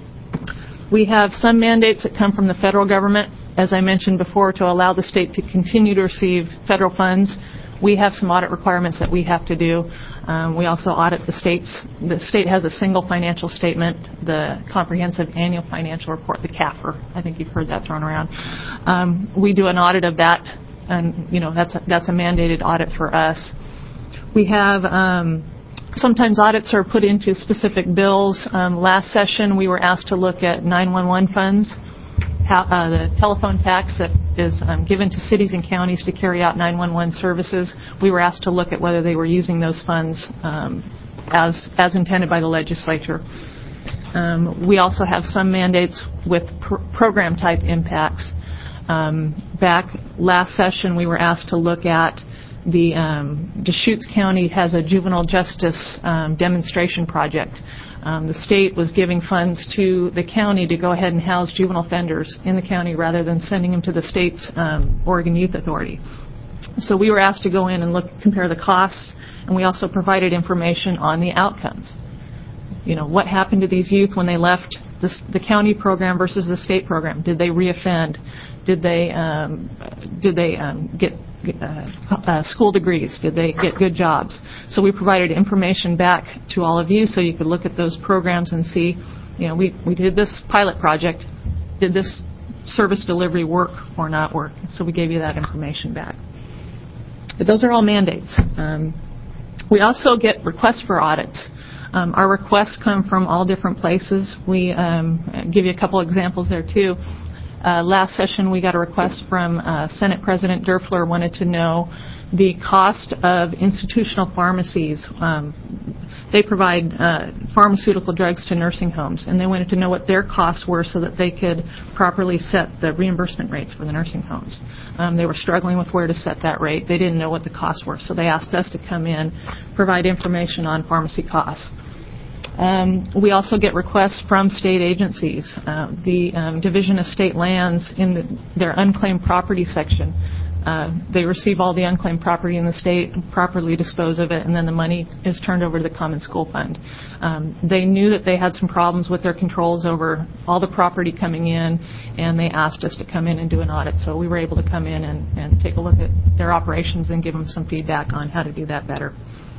We have some mandates that come from the federal government, as I mentioned before, to allow the state to continue to receive federal funds. We have some audit requirements that we have to do. We also audit the states. The state has a single financial statement, the Comprehensive Annual Financial Report, the CAFR. I think you've heard that thrown around. We do an audit of that, and that's a mandated audit for us. We have sometimes audits are put into specific bills. Last session, we were asked to look at 911 funds, the telephone tax that is given to cities and counties to carry out 911 services. We were asked to look at whether they were using those funds as intended by the legislature. We also have some mandates with program type impacts. Back last session, we were asked to look at the Deschutes County has a juvenile justice demonstration project. The state was giving funds to the county to go ahead and house juvenile offenders in the county rather than sending them to the state's Oregon Youth Authority. So we were asked to go in and compare the costs, and we also provided information on the outcomes. What happened to these youth when they left the county program versus the state program? Did they reoffend? Did they get school degrees? Did they get good jobs? So we provided information back to all of you so you could look at those programs and see, we did this pilot project. Did this service delivery work or not work? So we gave you that information back. But those are all mandates. We also get requests for audits. Our requests come from all different places. We give you a couple examples there too. Last session, we got a request from Senate President Durfler, wanted to know the cost of institutional pharmacies. They provide pharmaceutical drugs to nursing homes, and they wanted to know what their costs were so that they could properly set the reimbursement rates for the nursing homes. They were struggling with where to set that rate. They didn't know what the costs were, so they asked us to come in, provide information on pharmacy costs. We also get requests from state agencies. The Division of State Lands, in their unclaimed property section, They receive all the unclaimed property in the state, properly dispose of it, and then the money is turned over to the Common School Fund. They knew that they had some problems with their controls over all the property coming in, and they asked us to come in and do an audit. So we were able to come in and take a look at their operations and give them some feedback on how to do that better.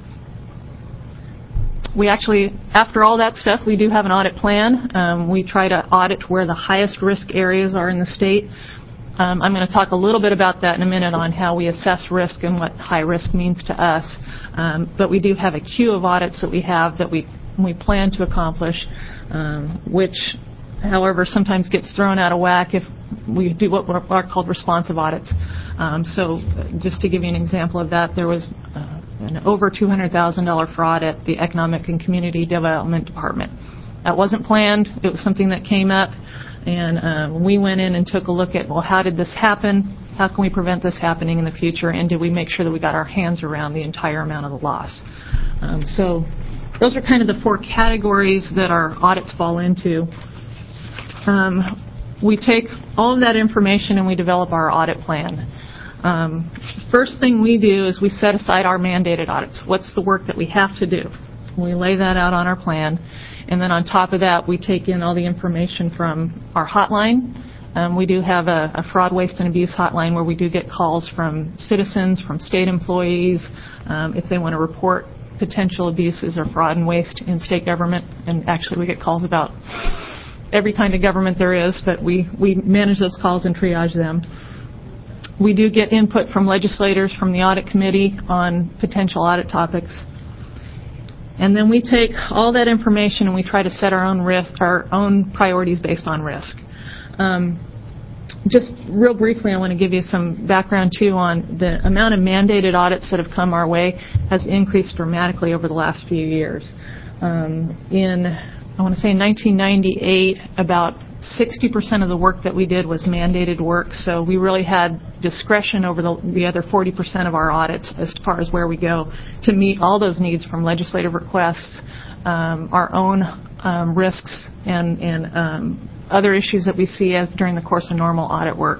We actually, after all that stuff, we do have an audit plan. We try to audit where the highest risk areas are in the state. I'm going to talk a little bit about that in a minute on how we assess risk and what high risk means to us. But we do have a queue of audits that we have that we plan to accomplish, which, however, sometimes gets thrown out of whack if we do what are called responsive audits. So just to give you an example of that, there was an over $200,000 fraud at the Economic and Community Development Department. That wasn't planned. It was something that came up. And we went in and took a look at, well, how did this happen? How can we prevent this happening in the future? And did we make sure that we got our hands around the entire amount of the loss? So those are kind of the four categories that our audits fall into. We take all of that information and we develop our audit plan. First thing we do is we set aside our mandated audits. What's the work that we have to do? We lay that out on our plan. And then on top of that, we take in all the information from our hotline. We do have a fraud, waste, and abuse hotline where we do get calls from citizens, from state employees, if they want to report potential abuses or fraud and waste in state government. And actually, we get calls about every kind of government there is, but we manage those calls and triage them. We do get input from legislators from the audit committee on potential audit topics. And then we take all that information and we try to set our own priorities based on risk. Just real briefly, I want to give you some background, too, on the amount of mandated audits that have come our way has increased dramatically over the last few years. I want to say in 1998, about 60% of the work that we did was mandated work, so we really had discretion over the other 40% of our audits as far as where we go to meet all those needs from legislative requests, our own risks, and other issues that we see during the course of normal audit work.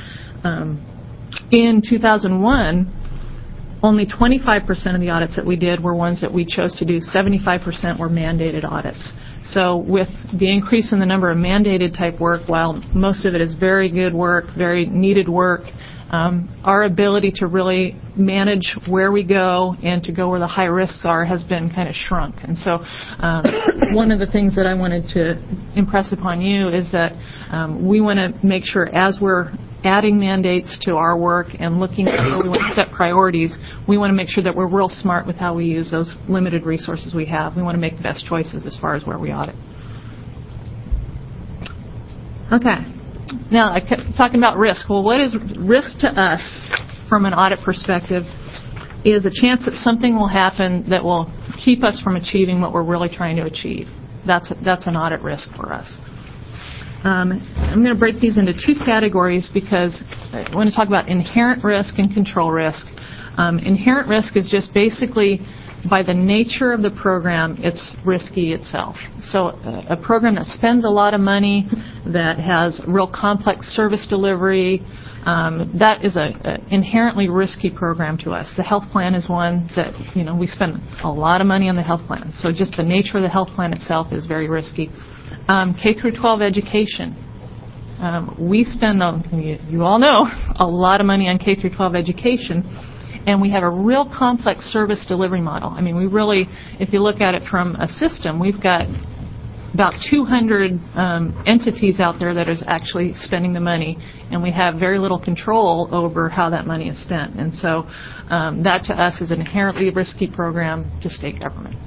In 2001, only 25% of the audits that we did were ones that we chose to do. 75% were mandated audits. So with the increase in the number of mandated type work, while most of it is very good work, very needed work, our ability to really manage where we go and to go where the high risks are has been kind of shrunk. And so one of the things that I wanted to impress upon you is that we want to make sure as we're adding mandates to our work and looking at where we want to set priorities, we want to make sure that we're real smart with how we use those limited resources we have. We want to make the best choices as far as where we audit. Okay. Now, I kept talking about risk. Well, what is risk to us from an audit perspective is a chance that something will happen that will keep us from achieving what we're really trying to achieve. That's an audit risk for us. I'm going to break these into two categories because I want to talk about inherent risk and control risk. Inherent risk is just basically, by the nature of the program, it's risky itself. So a program that spends a lot of money, that has real complex service delivery, that is an inherently risky program to us. The health plan is one that, we spend a lot of money on the health plan. So just the nature of the health plan itself is very risky. K through 12 education. We spend, you all know, a lot of money on K through 12 education, and we have a real complex service delivery model. I mean, we really, if you look at it from a system, we've got about 200 entities out there that is actually spending the money, and we have very little control over how that money is spent. And so that to us is an inherently risky program to state government.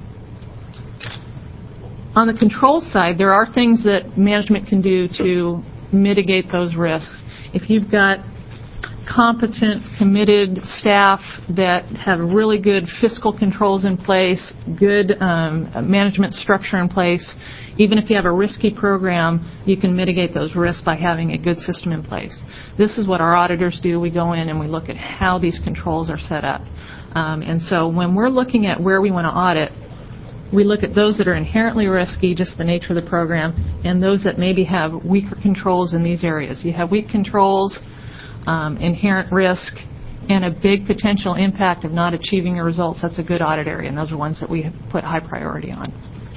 On the control side, there are things that management can do to mitigate those risks. If you've got competent, committed staff that have really good fiscal controls in place, good management structure in place, even if you have a risky program, you can mitigate those risks by having a good system in place. This is what our auditors do. We go in and we look at how these controls are set up. And so when we're looking at where we want to audit, we look at those that are inherently risky, just the nature of the program, and those that maybe have weaker controls in these areas. You have weak controls, inherent risk, and a big potential impact of not achieving your results, that's a good audit area, and those are ones that we have put high priority on.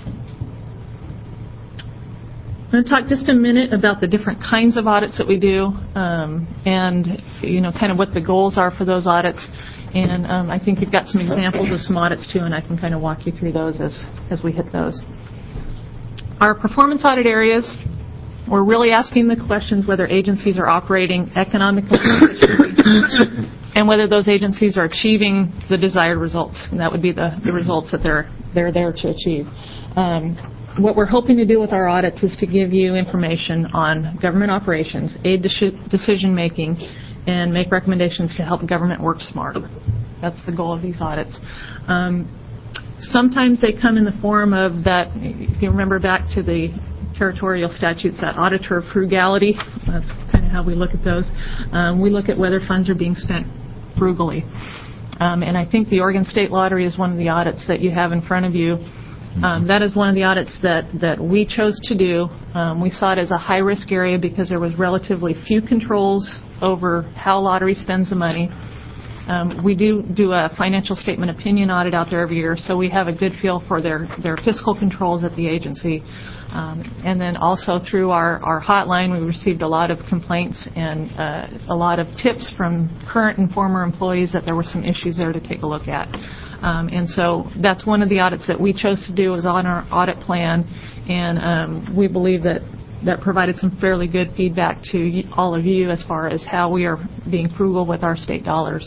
I'm going to talk just a minute about the different kinds of audits that we do, and kind of what the goals are for those audits. And I think you've got some examples of some audits too, and I can kind of walk you through those as we hit those. Our performance audit areas, we're really asking the questions whether agencies are operating economically and whether those agencies are achieving the desired results, and that would be the results that they're there to achieve. What we're hoping to do with our audits is to give you information on government operations, aid decision making, and make recommendations to help government work smarter. That's the goal of these audits. Sometimes they come in the form of that, if you remember back to the territorial statutes, that auditor of frugality. That's kind of how we look at those. We look at whether funds are being spent frugally. And I think the Oregon State Lottery is one of the audits that you have in front of you. That is one of the audits that we chose to do. We saw it as a high-risk area because there was relatively few controls over how lottery spends the money. We do a financial statement opinion audit out there every year, so we have a good feel for their fiscal controls at the agency. And then also through our hotline, we received a lot of complaints and a lot of tips from current and former employees that there were some issues there to take a look at. And so that's one of the audits that we chose to do, was on our audit plan, and we believe that provided some fairly good feedback to all of you as far as how we are being frugal with our state dollars.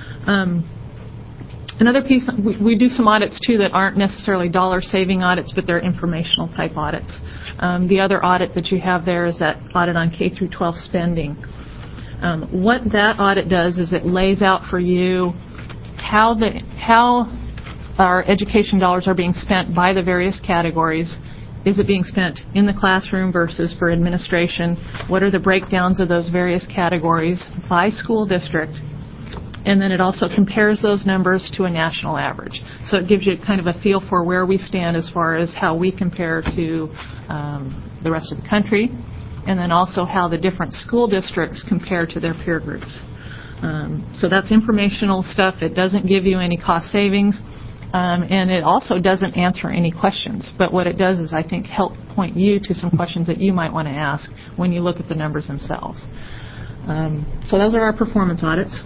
Another piece, we do some audits too that aren't necessarily dollar-saving audits, but they're informational type audits. The other audit that you have there is that audit on K through 12 spending. What that audit does is it lays out for you how our education dollars are being spent by the various categories. Is it being spent in the classroom versus for administration? What are the breakdowns of those various categories by school district? And then it also compares those numbers to a national average. So it gives you kind of a feel for where we stand as far as how we compare to the rest of the country, and then also how the different school districts compare to their peer groups. So that's informational stuff. It doesn't give you any cost savings, and it also doesn't answer any questions. But what it does is, I think, help point you to some questions that you might want to ask when you look at the numbers themselves. So those are our performance audits.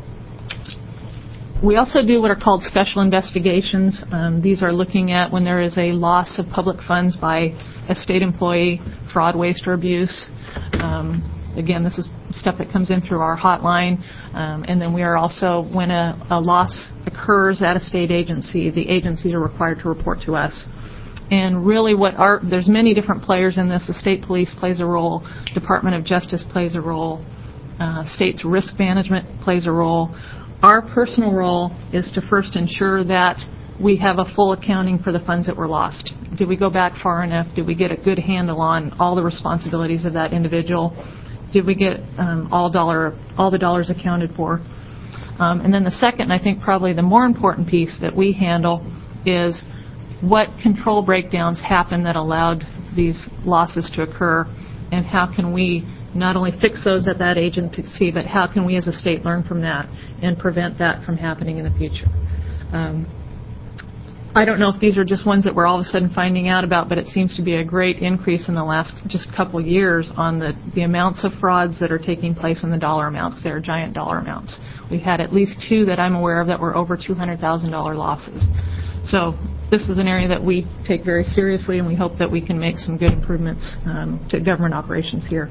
We also do what are called special investigations. These are looking at when there is a loss of public funds by a state employee, fraud, waste, or abuse. Again, this is stuff that comes in through our hotline. And then we are also, when a loss occurs at a state agency, the agencies are required to report to us. And really there's many different players in this. The state police plays a role. Department of Justice plays a role. State's risk management plays a role. Our personal role is to first ensure that we have a full accounting for the funds that were lost. Did we go back far enough? Did we get a good handle on all the responsibilities of that individual? Did we get all the dollars accounted for? And then the second, and I think probably the more important piece that we handle, is what control breakdowns happened that allowed these losses to occur, and how can we not only fix those at that agency, but how can we as a state learn from that and prevent that from happening in the future. I don't know if these are just ones that we're all of a sudden finding out about, but it seems to be a great increase in the last just couple years on the amounts of frauds that are taking place and the dollar amounts. They're giant dollar amounts. We had at least 2 that I'm aware of that were over $200,000 losses. So this is an area that we take very seriously, and we hope that we can make some good improvements to government operations here.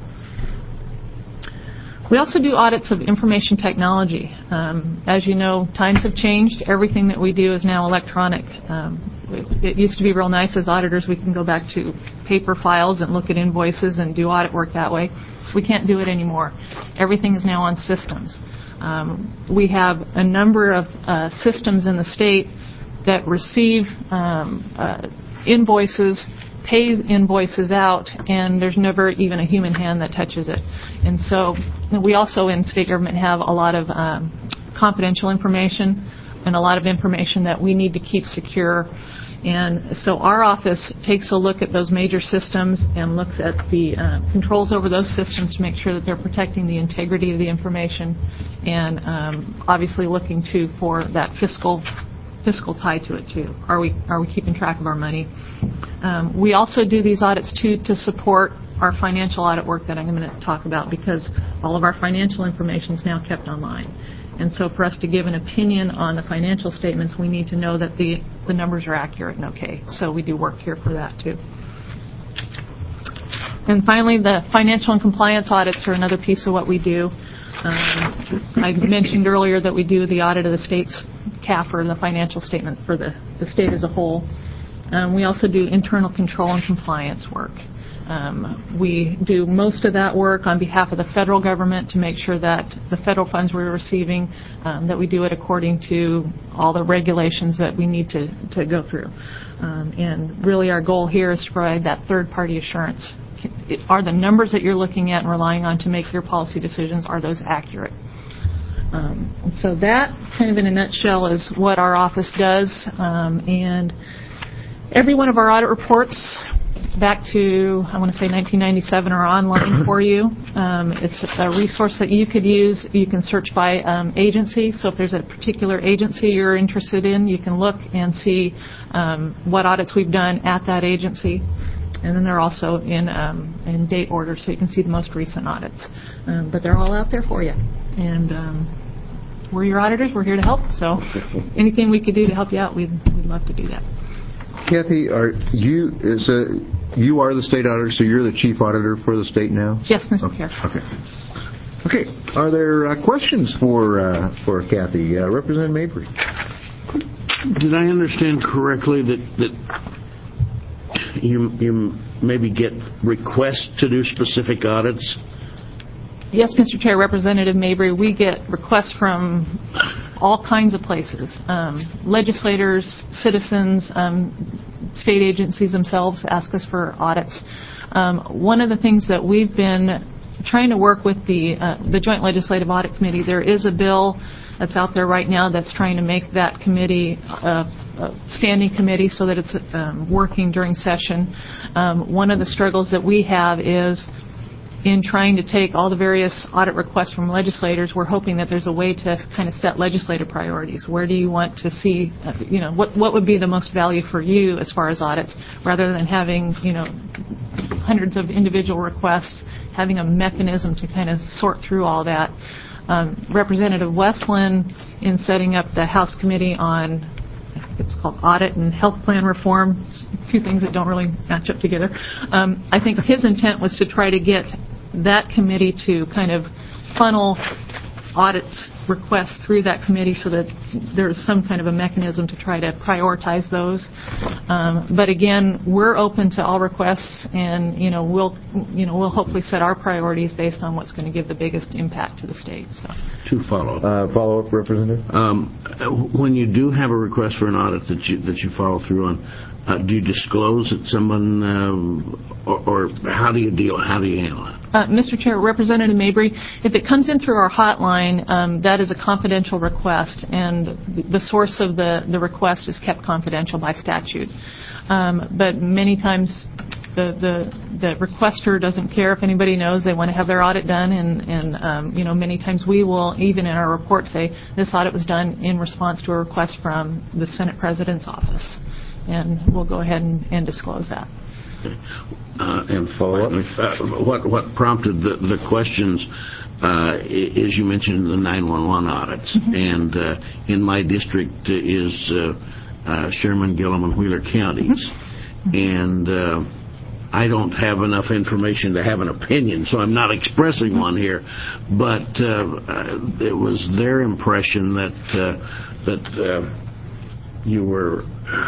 We also do audits of information technology. As you know, times have changed. Everything that we do is now electronic. It used to be real nice as auditors. We can go back to paper files and look at invoices and do audit work that way. We can't do it anymore. Everything is now on systems. We have a number of systems in the state that receive invoices, pays invoices out, and there's never even a human hand that touches it. And so we also in state government have a lot of confidential information. and a lot of information that we need to keep secure. And so our office takes a look at those major systems and looks at the controls over those systems to make sure that they're protecting the integrity of the information, and obviously looking for that fiscal tie to it too. Are we keeping track of our money? We also do these audits too to support our financial audit work that I'm going to talk about, because all of our financial information is now kept online. And so for us to give an opinion on the financial statements, we need to know that the numbers are accurate and okay. So we do work here for that too. And finally, the financial and compliance audits are another piece of what we do. I mentioned earlier that we do the audit of the state's CAFR, the financial statement for the state as a whole. We also do internal control and compliance work. We do most of that work on behalf of the federal government to make sure that the federal funds we're receiving, that we do it according to all the regulations that we need to go through. And really our goal here is to provide that third-party assurance. Are the numbers that you're looking at and relying on to make your policy decisions, are those accurate? So that, kind of in a nutshell, is what our office does. And every one of our audit reports back to, I want to say 1997, are online for you. It's a resource that you could use. You can search by agency. So if there's a particular agency you're interested in, you can look and see what audits we've done at that agency. And then they're also in date order, so you can see the most recent audits. But they're all out there for you. And we're your auditors. We're here to help. So anything we could do to help you out, we'd love to do that. Kathy, you are the state auditor, so you're the chief auditor for the state now? Yes, Mr. Chair. Okay. Are there questions for Kathy? Representative Mabry. Did I understand correctly that you maybe get requests to do specific audits? Yes, Mr. Chair, Representative Mabry, we get requests from all kinds of places. Legislators, citizens, state agencies themselves ask us for audits. One of the things that we've been trying to work with the Joint Legislative Audit Committee, there is a bill that's out there right now that's trying to make that committee a standing committee so that it's working during session. One of the struggles that we have is in trying to take all the various audit requests from legislators, we're hoping that there's a way to kind of set legislative priorities. Where do you want to see, what would be the most value for you as far as audits, rather than having, hundreds of individual requests, having a mechanism to kind of sort through all that. Representative Westland, in setting up the House Committee on, I think it's called Audit and Health Plan Reform, two things that don't really match up together. I think his intent was to try to get that committee to kind of funnel audits requests through that committee so that there's some kind of a mechanism to try to prioritize those. But again, we're open to all requests, and we'll hopefully set our priorities based on what's going to give the biggest impact to the state. So. Two follow-up. Follow-up, Representative? When you do have a request for an audit that you follow through on, do you disclose it someone, or how do you handle it? Mr. Chair, Representative Mabry, if it comes in through our hotline, that is a confidential request, and the source of the request is kept confidential by statute. But many times the requester doesn't care if anybody knows. They want to have their audit done, and many times we will, even in our report, say this audit was done in response to a request from the Senate President's office, and we'll go ahead and disclose that. And follow-up, what prompted the questions is you mentioned the 911 audits, and in my district is Sherman, Gillum, and Wheeler counties, and I don't have enough information to have an opinion, so I'm not expressing one here, but it was their impression that you were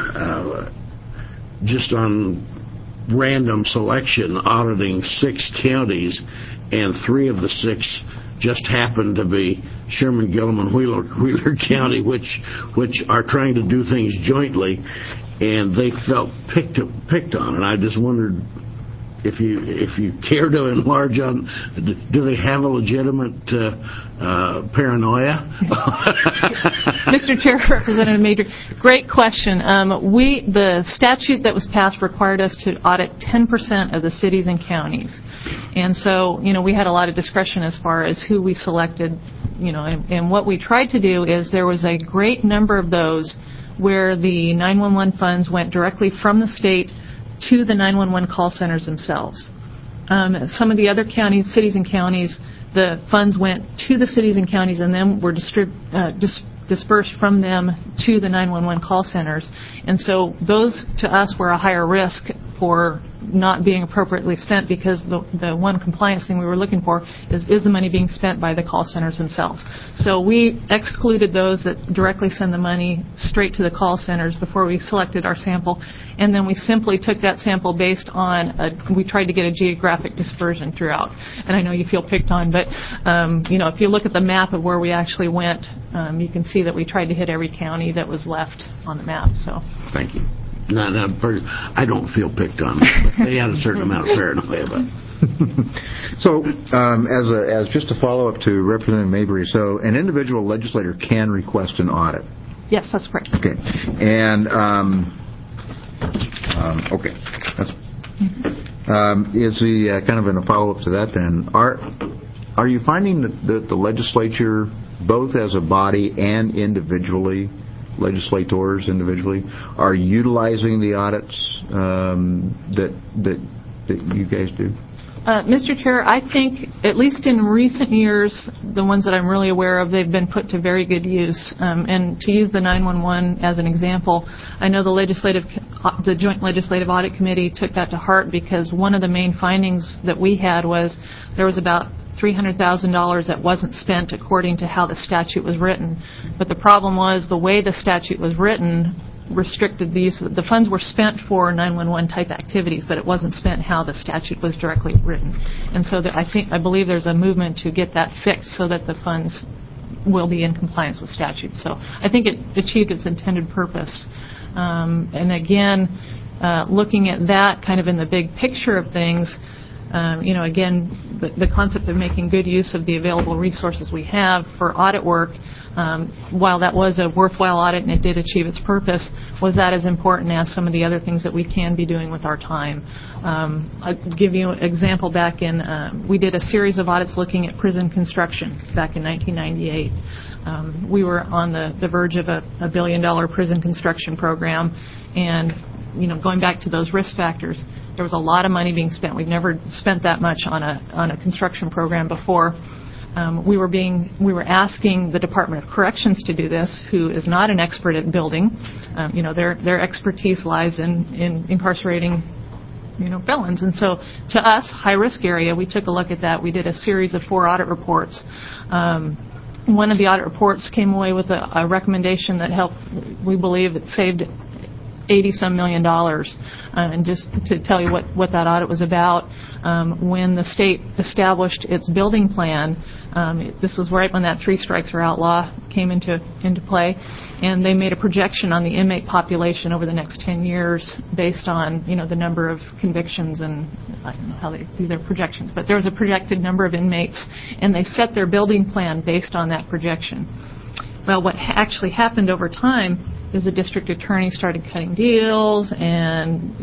just on random selection auditing 6 counties, and 3 of the 6 just happened to be Sherman, Gillum, and Wheeler County, which are trying to do things jointly, and they felt picked on. And I just wondered if you care to enlarge on, do they have a legitimate paranoia? Mr. Chair, Representative Major, great question. The statute that was passed required us to audit 10% of the cities and counties. And so, we had a lot of discretion as far as who we selected, and what we tried to do is there was a great number of those where the 911 funds went directly from the state to the 911 call centers themselves. Some of the other counties, cities and counties, the funds went to the cities and counties and then were dispersed from them to the 911 call centers. And so those, to us, were a higher risk for not being appropriately spent, because the one compliance thing we were looking for is the money being spent by the call centers themselves. So we excluded those that directly send the money straight to the call centers before we selected our sample, and then we simply took that sample based on we tried to get a geographic dispersion throughout. And I know you feel picked on, but if you look at the map of where we actually went, you can see that we tried to hit every county that was left on the map. So thank you. No, I don't feel picked on, but they had a certain amount of paranoia about it. So, as just a follow-up to Representative Mabry, so an individual legislator can request an audit? Yes, that's correct. Okay. And, okay. That's, is the, kind of in a follow-up to that then, are you finding that the legislature, both as a body and individually, legislators individually, are utilizing the audits that you guys do? Mr. Chair, I think, at least in recent years, the ones that I'm really aware of, they've been put to very good use. And to use the 911 as an example, I know the Joint Legislative Audit Committee took that to heart, because one of the main findings that we had was there was about $300,000 that wasn't spent according to how the statute was written. But the problem was the way the statute was written restricted these. The funds were spent for 911 type activities, but it wasn't spent how the statute was directly written. And so I believe there's a movement to get that fixed so that the funds will be in compliance with statute. So I think it achieved its intended purpose. And again, looking at that kind of in the big picture of things, again, the concept of making good use of the available resources we have for audit work, while that was a worthwhile audit and it did achieve its purpose, was that as important as some of the other things that we can be doing with our time. I'll give you an example. Back in, we did a series of audits looking at prison construction back in 1998. We were on the verge of a $1 billion prison construction program, and going back to those risk factors, there was a lot of money being spent. We've never spent that much on a construction program before. We were asking the Department of Corrections to do this, who is not an expert at building. Their expertise lies in incarcerating felons. And so to us, high risk area, we took a look at that. We did a series of 4 audit reports. One of the audit reports came away with a recommendation that helped, we believe it saved $80-some million. And just to tell you what that audit was about, when the state established its building plan, this was right when that 3 strikes or outlaw came into play, and they made a projection on the inmate population over the next 10 years based on the number of convictions, and I don't know how they do their projections, but there was a projected number of inmates, and they set their building plan based on that projection. Well, what actually happened over time is the district attorney started cutting deals, and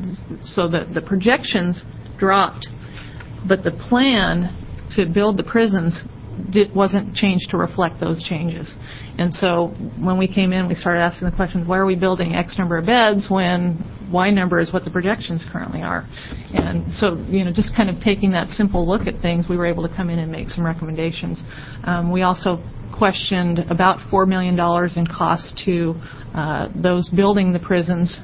so the projections dropped, but the plan to build the prisons wasn't changed to reflect those changes. And so when we came in, we started asking the questions, why are we building X number of beds when Y number is what the projections currently are? And so, just kind of taking that simple look at things, we were able to come in and make some recommendations. We also questioned about $4 million in costs to those building the prisons.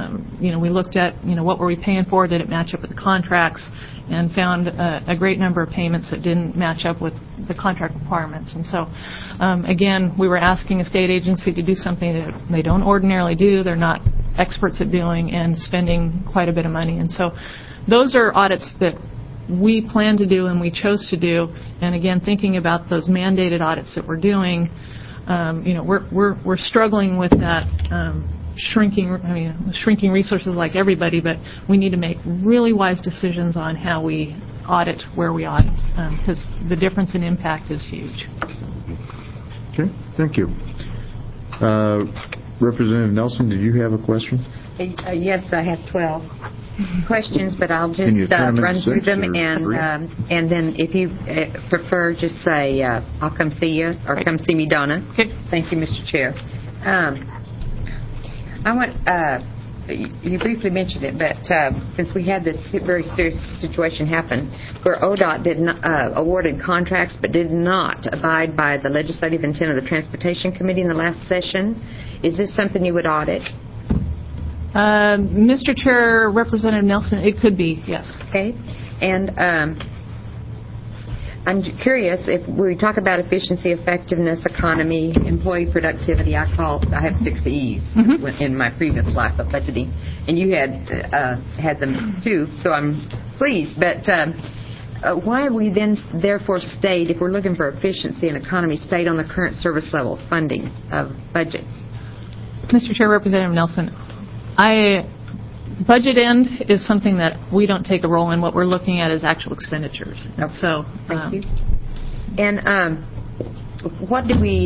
We looked at, what were we paying for? Did it match up with the contracts? And found a great number of payments that didn't match up with the contract requirements. And so, again, we were asking a state agency to do something that they don't ordinarily do. They're not experts at doing, and spending quite a bit of money. And so those are audits that we plan to do and we chose to do. And again, thinking about those mandated audits that we're doing, we're struggling with that shrinking resources like everybody, but we need to make really wise decisions on how we audit where we audit, because the difference in impact is huge. Okay, thank you. Representative Nelson, did you have a question? Yes, I have 12 questions, but I'll just run through them, and then if you prefer, just say, I'll come see you, or come see me, Donna. Okay. Thank you, Mr. Chair. I want, you briefly mentioned it, but since we had this very serious situation happen where ODOT awarded contracts but did not abide by the legislative intent of the Transportation Committee in the last session, is this something you would audit? Mr. Chair, Representative Nelson, it could be, yes. Okay. And I'm curious, if we talk about efficiency, effectiveness, economy, employee productivity, I have 6 E's in my previous life of budgeting, and you had them too, so I'm pleased. But why have we then therefore stayed, if we're looking for efficiency and economy, stayed on the current service level funding of budgets? Mr. Chair, Representative Nelson, budget end is something that we don't take a role in. What we're looking at is actual expenditures. Okay. So, thank you. And what do we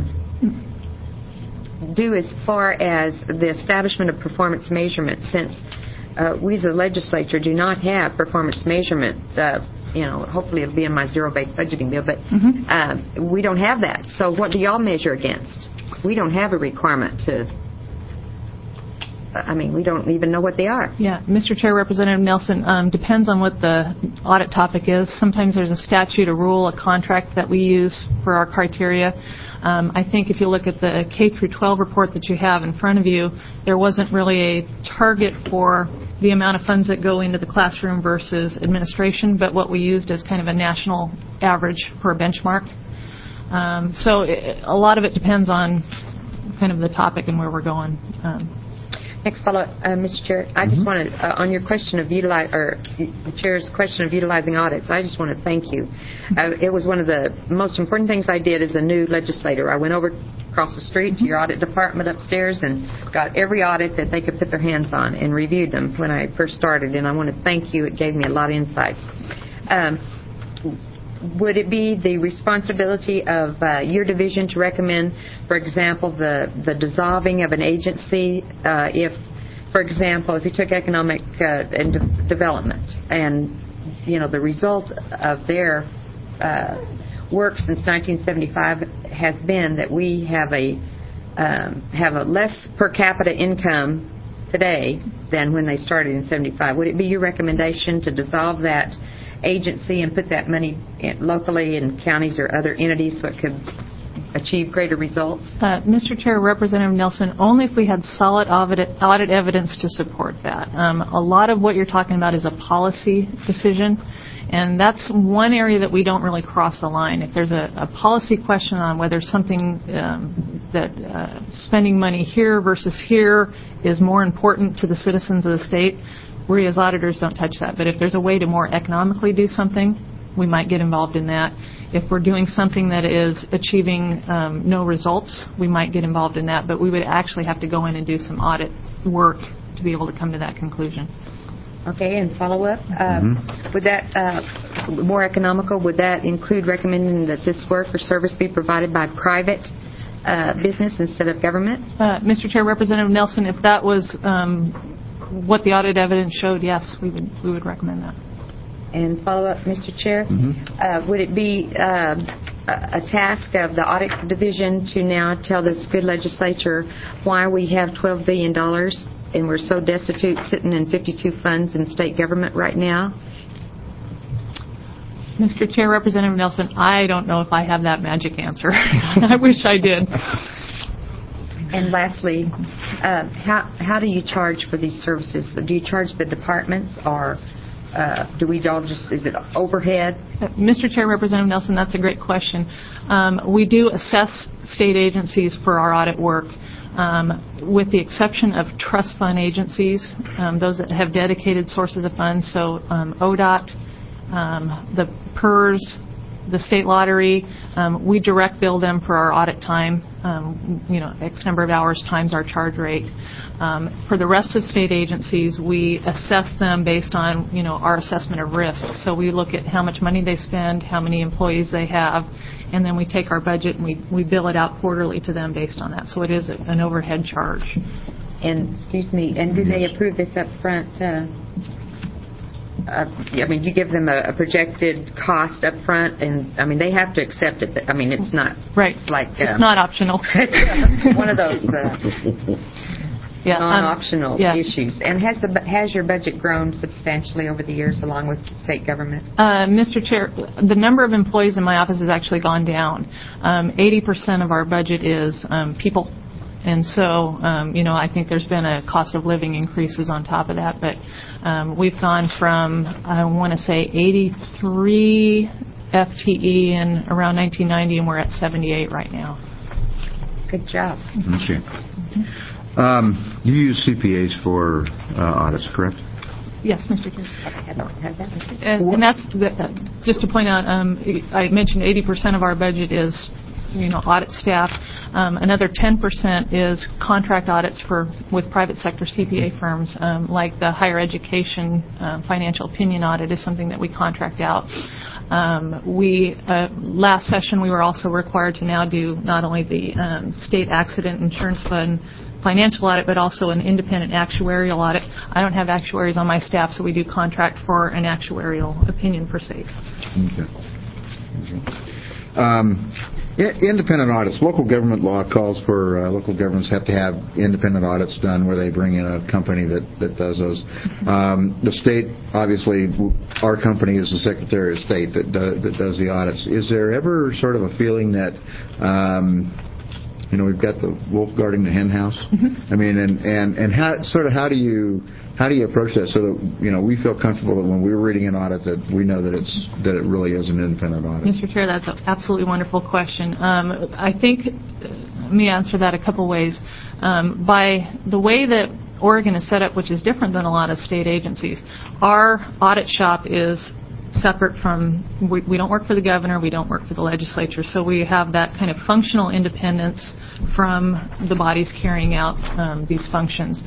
do as far as the establishment of performance measurement? Since we as a legislature do not have performance measurement, hopefully it'll be in my zero-based budgeting bill, but we don't have that. So what do y'all measure against? We don't have a requirement to. We don't even know what they are. Yeah, Mr. Chair, Representative Nelson, depends on what the audit topic is. Sometimes there's a statute, a rule, a contract that we use for our criteria. I think if you look at the K through 12 report that you have in front of you, there wasn't really a target for the amount of funds that go into the classroom versus administration, but what we used is kind of a national average for a benchmark. So a lot of it depends on kind of the topic and where we're going. Next follow-up, Mr. Chair. I just want to, on your question of the Chair's question of utilizing audits, I just want to thank you. It was one of the most important things I did as a new legislator. I went over across the street to your audit department upstairs and got every audit that they could put their hands on and reviewed them when I first started, and I want to thank you. It gave me a lot of insight. Would it be the responsibility of your division to recommend, for example, the dissolving of an agency if, for example, if you took economic and development and, the result of their work since 1975 has been that we have a less per capita income today than when they started in 75. Would it be your recommendation to dissolve that agency and put that money locally in counties or other entities so it could achieve greater results? Mr. Chair, Representative Nelson, only if we had solid audit evidence to support that. A lot of what you're talking about is a policy decision, and that's one area that we don't really cross the line. If there's a policy question on whether something that spending money here versus here is more important to the citizens of the state, we as auditors don't touch that. But if there's a way to more economically do something, we might get involved in that. If we're doing something that is achieving no results, we might get involved in that. But we would actually have to go in and do some audit work to be able to come to that conclusion. Okay, and follow up. Would that, more economical, would that include recommending that this work or service be provided by private business instead of government? Mr. Chair, Representative Nelson, if that was what the audit evidence showed, yes, we would recommend that. And follow up, Mr. Chair, would it be a task of the audit division to now tell this good legislature why we have $12 billion and we're so destitute sitting in 52 funds in state government right now? Mr. Chair, Representative Nelson, I don't know if I have that magic answer. I wish I did. And lastly, how do you charge for these services? Do you charge the departments, or do we all just, is it overhead? Mr. Chair, Representative Nelson, that's a great question. We do assess state agencies for our audit work. With the exception of trust fund agencies, those that have dedicated sources of funds, so ODOT, the PERS, The state lottery, we direct bill them for our audit time, X number of hours times our charge rate. For the rest of state agencies, we assess them based on, our assessment of risk. So we look at how much money they spend, how many employees they have, and then we take our budget and we bill it out quarterly to them based on that. So it is an overhead charge. And, and do they approve this up front? You give them a projected cost up front, and, they have to accept it. It's not... Right. It's like... it's not optional. It's one of those non-optional issues. And has your budget grown substantially over the years along with state government? Mr. Chair, the number of employees in my office has actually gone down. 80% of our budget is people. And so, I think there's been a cost of living increases on top of that. But we've gone from, I want to say, 83 FTE in around 1990, and we're at 78 right now. Good job. Okay. You use CPAs for audits, correct? Yes, Mr. Chair. And that's, just to point out, I mentioned 80% of our budget is audit staff. Another 10% is contract audits with private sector CPA firms, like the higher education financial opinion audit is something that we contract out. Last session we were also required to now do not only the state accident insurance fund financial audit, but also an independent actuarial audit. I don't have actuaries on my staff, so we do contract for an actuarial opinion for SAFE. Okay. Independent audits. Local government law calls for local governments have to have independent audits done where they bring in a company that does those. The state, obviously, our company is the Secretary of State that does the audits. Is there ever sort of a feeling that we've got the wolf guarding the hen house? Mm-hmm. And how do you approach that so that we feel comfortable that when we're reading an audit that we know that it really is an independent audit? Mr. Chair, that's an absolutely wonderful question. I think let me answer that a couple ways. By the way that Oregon is set up, which is different than a lot of state agencies, our audit shop is separate from, we don't work for the governor, we don't work for the legislature, so we have that kind of functional independence from the bodies carrying out these functions.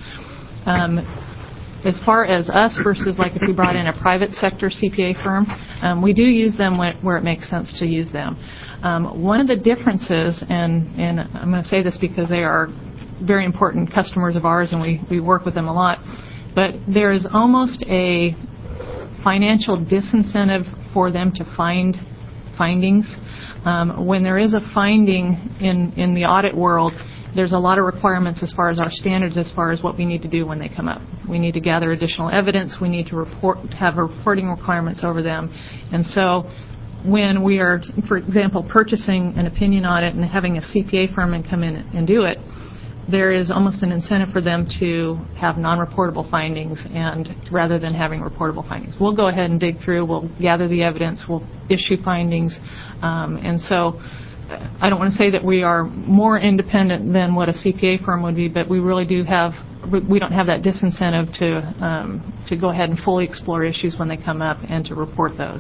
As far as us versus like if we brought in a private sector CPA firm, we do use them where it makes sense to use them. One of the differences, and I'm going to say this because they are very important customers of ours and we work with them a lot, but there is almost a financial disincentive for them to find findings. When there is a finding in the audit world, there's a lot of requirements as far as our standards, as far as what we need to do when they come up. We need to gather additional evidence. We need to have reporting requirements over them. And so when we are, for example, purchasing an opinion audit and having a CPA firm come in and do it, there is almost an incentive for them to have non-reportable findings and rather than having reportable findings. We'll go ahead and dig through. We'll gather the evidence. We'll issue findings. And so I don't want to say that we are more independent than what a CPA firm would be, but we really we don't have that disincentive to go ahead and fully explore issues when they come up and to report those.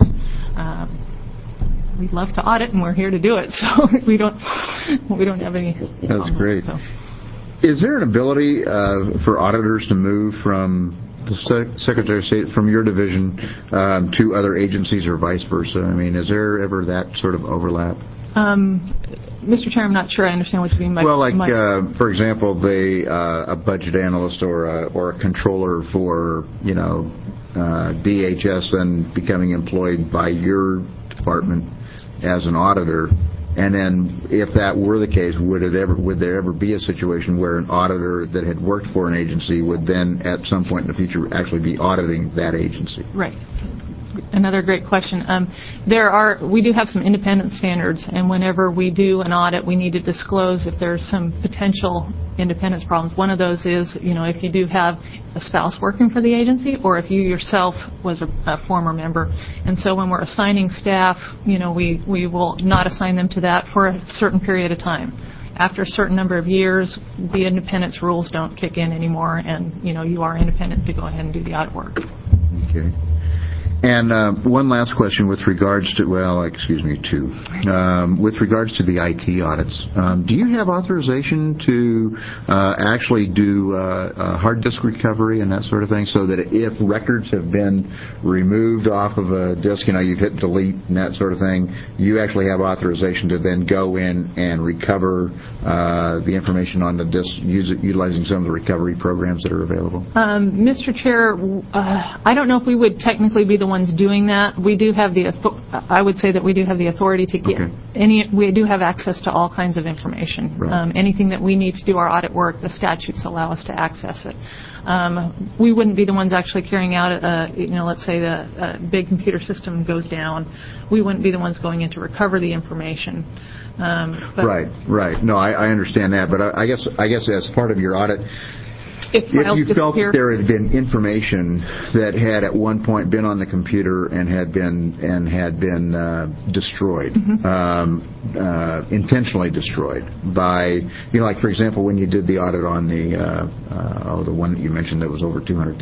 We love to audit, and we're here to do it, so we don't have any. That's great. So. Is there an ability for auditors to move from the Secretary of State, from your division, to other agencies or vice versa? Is there ever that sort of overlap? Mr. Chair, I'm not sure I understand what you mean by... Well, for example, a budget analyst or a controller for, DHS then becoming employed by your department as an auditor. And then, if that were the case, would there ever be a situation where an auditor that had worked for an agency would then, at some point in the future, actually be auditing that agency? Right. Another great question. We do have some independent standards, and whenever we do an audit, we need to disclose if there's some potential independence problems. One of those is, if you do have a spouse working for the agency, or if you yourself was a former member. And so when we're assigning staff, we will not assign them to that for a certain period of time. After a certain number of years, the independence rules don't kick in anymore, and you are independent to go ahead and do the audit work. Okay. And one last question with regards to, two. With regards to the IT audits, do you have authorization to actually do hard disk recovery and that sort of thing, so that if records have been removed off of a disk, you've hit delete and that sort of thing, you actually have authorization to then go in and recover the information on the disk utilizing some of the recovery programs that are available? Mr. Chair, I don't know if we would technically be the ones doing that. We do have I would say that we do have the authority to get we do have access to all kinds of information. Right. Anything that we need to do our audit work, the statutes allow us to access it. We wouldn't be the ones actually carrying out, let's say the big computer system goes down. We wouldn't be the ones going in to recover the information. Right. No, I understand that, but I guess as part of your audit, if you felt that there had been information that had at one point been on the computer and had been destroyed, intentionally destroyed by, like for example, when you did the audit on the one that you mentioned that was over $200,000.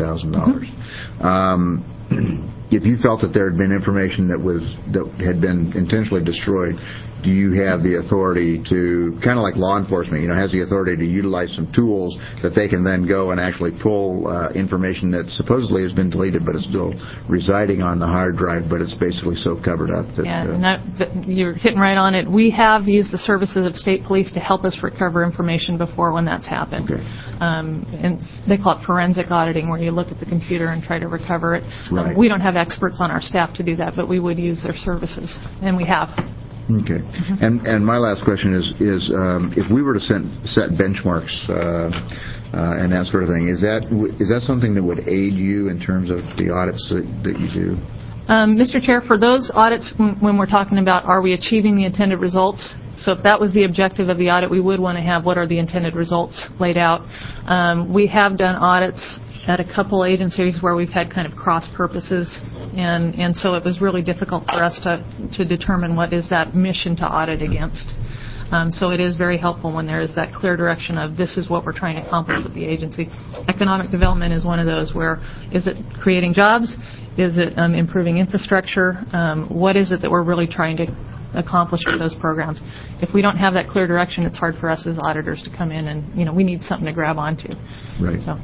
If you felt that there had been information that had been intentionally destroyed, do you have the authority to, kind of like law enforcement, has the authority to utilize some tools that they can then go and actually pull information that supposedly has been deleted but is still residing on the hard drive, but it's basically so covered up that... you're hitting right on it. We have used the services of state police to help us recover information before when that's happened. Okay. And they call it forensic auditing, where you look at the computer and try to recover it. Right. We don't have experts on our staff to do that, but we would use their services, and we have. Okay. And my last question is if we were to set benchmarks and that sort of thing, is that something that would aid you in terms of the audits that you do? Mr. Chair, for those audits, when we're talking about are we achieving the intended results, so if that was the objective of the audit, we would want to have what are the intended results laid out. We have done audits at a couple agencies where we've had kind of cross purposes, and so it was really difficult for us to determine what is that mission to audit against. So it is very helpful when there is that clear direction of this is what we're trying to accomplish with the agency. Economic development is one of those where is it creating jobs? Is it improving infrastructure? What is it that we're really trying to accomplish with those programs? If we don't have that clear direction, it's hard for us as auditors to come in and, we need something to grab onto. Right. So.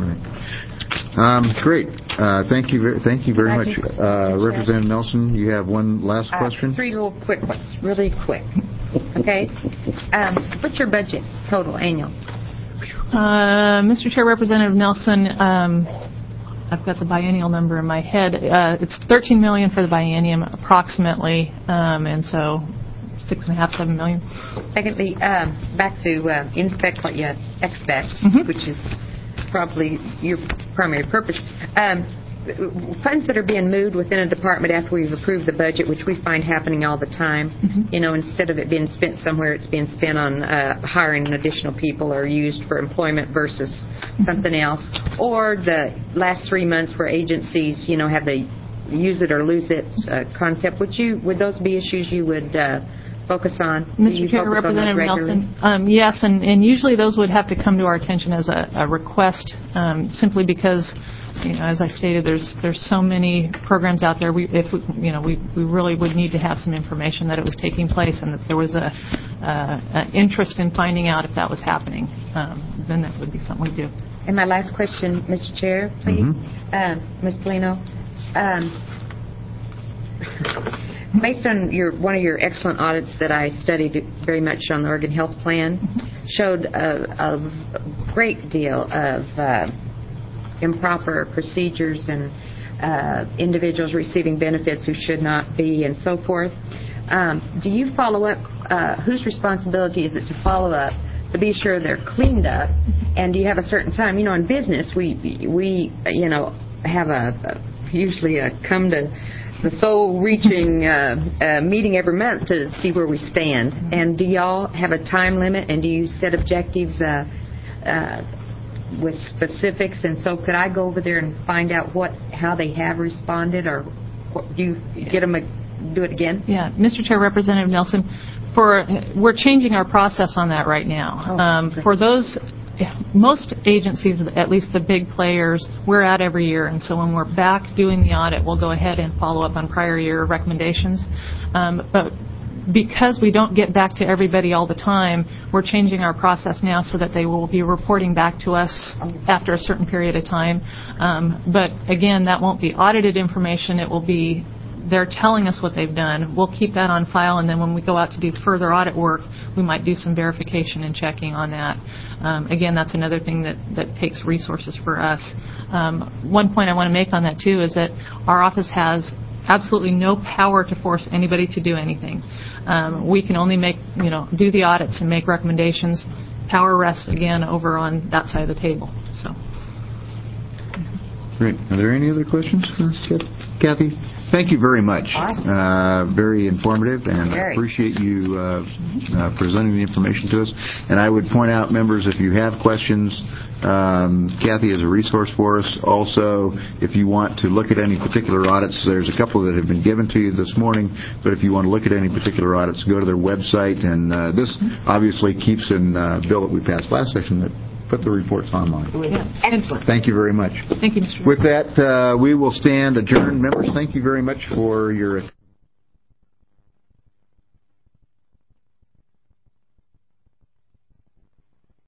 Right. Great. Thank you very much. Representative Nelson, you have one last question? 3 little quick ones, really quick. Okay. What's your budget total annual? Mr. Chair, Representative Nelson, I've got the biennial number in my head. It's $13 million for the biennium, approximately, and so $6.5–7 million. Secondly, back to inspect what you expect, which is probably your primary purpose. Funds that are being moved within a department after we've approved the budget, which we find happening all the time, instead of it being spent somewhere, it's being spent on hiring additional people or used for employment versus something else. Or the last 3 months where agencies, have the use it or lose it concept. Would those be issues you would focus on? Mr. Chair, Representative Nelson, yes, and usually those would have to come to our attention as a request, simply because, as I stated, there's so many programs out there. We really would need to have some information that it was taking place and that there was an interest in finding out if that was happening. Then that would be something we do. And my last question, Mr. Chair, please, Ms. Polino. Based on one of your excellent audits that I studied very much on the Oregon Health Plan, showed a great deal of improper procedures and individuals receiving benefits who should not be, and so forth. Do you follow up? Whose responsibility is it to follow up to be sure they're cleaned up? And do you have a certain time? In business, we have usually a come to the soul-reaching meeting every month to see where we stand. And do y'all have a time limit? And do you set objectives with specifics? And so could I go over there and find out how they have responded, or do you get them do it again? Yeah, Mr. Chair, Representative Nelson, we're changing our process on that right now. For those most agencies, at least the big players, we're at every year, and so when we're back doing the audit, we'll go ahead and follow up on prior year recommendations. But because we don't get back to everybody all the time, we're changing our process now so that they will be reporting back to us after a certain period of time. But again, that won't be audited information. It will be they're telling us what they've done. We'll keep that on file, and then when we go out to do further audit work, we might do some verification and checking on that. Again, that's another thing that takes resources for us. One point I want to make on that, too, is that our office has absolutely no power to force anybody to do anything. We can only do the audits and make recommendations. Power rests, again, over on that side of the table. So. Great. Are there any other questions for Kathy? Thank you very much. Awesome. Very informative, and I appreciate you presenting the information to us. And I would point out, members, if you have questions, Kathy is a resource for us. Also, if you want to look at any particular audits, there's a couple that have been given to you this morning, but if you want to look at any particular audits, go to their website. And this obviously keeps in bill that we passed last session that put the reports online. Excellent. Thank you very much. Thank you, Mr. With that, we will stand adjourned. Members, thank you very much for your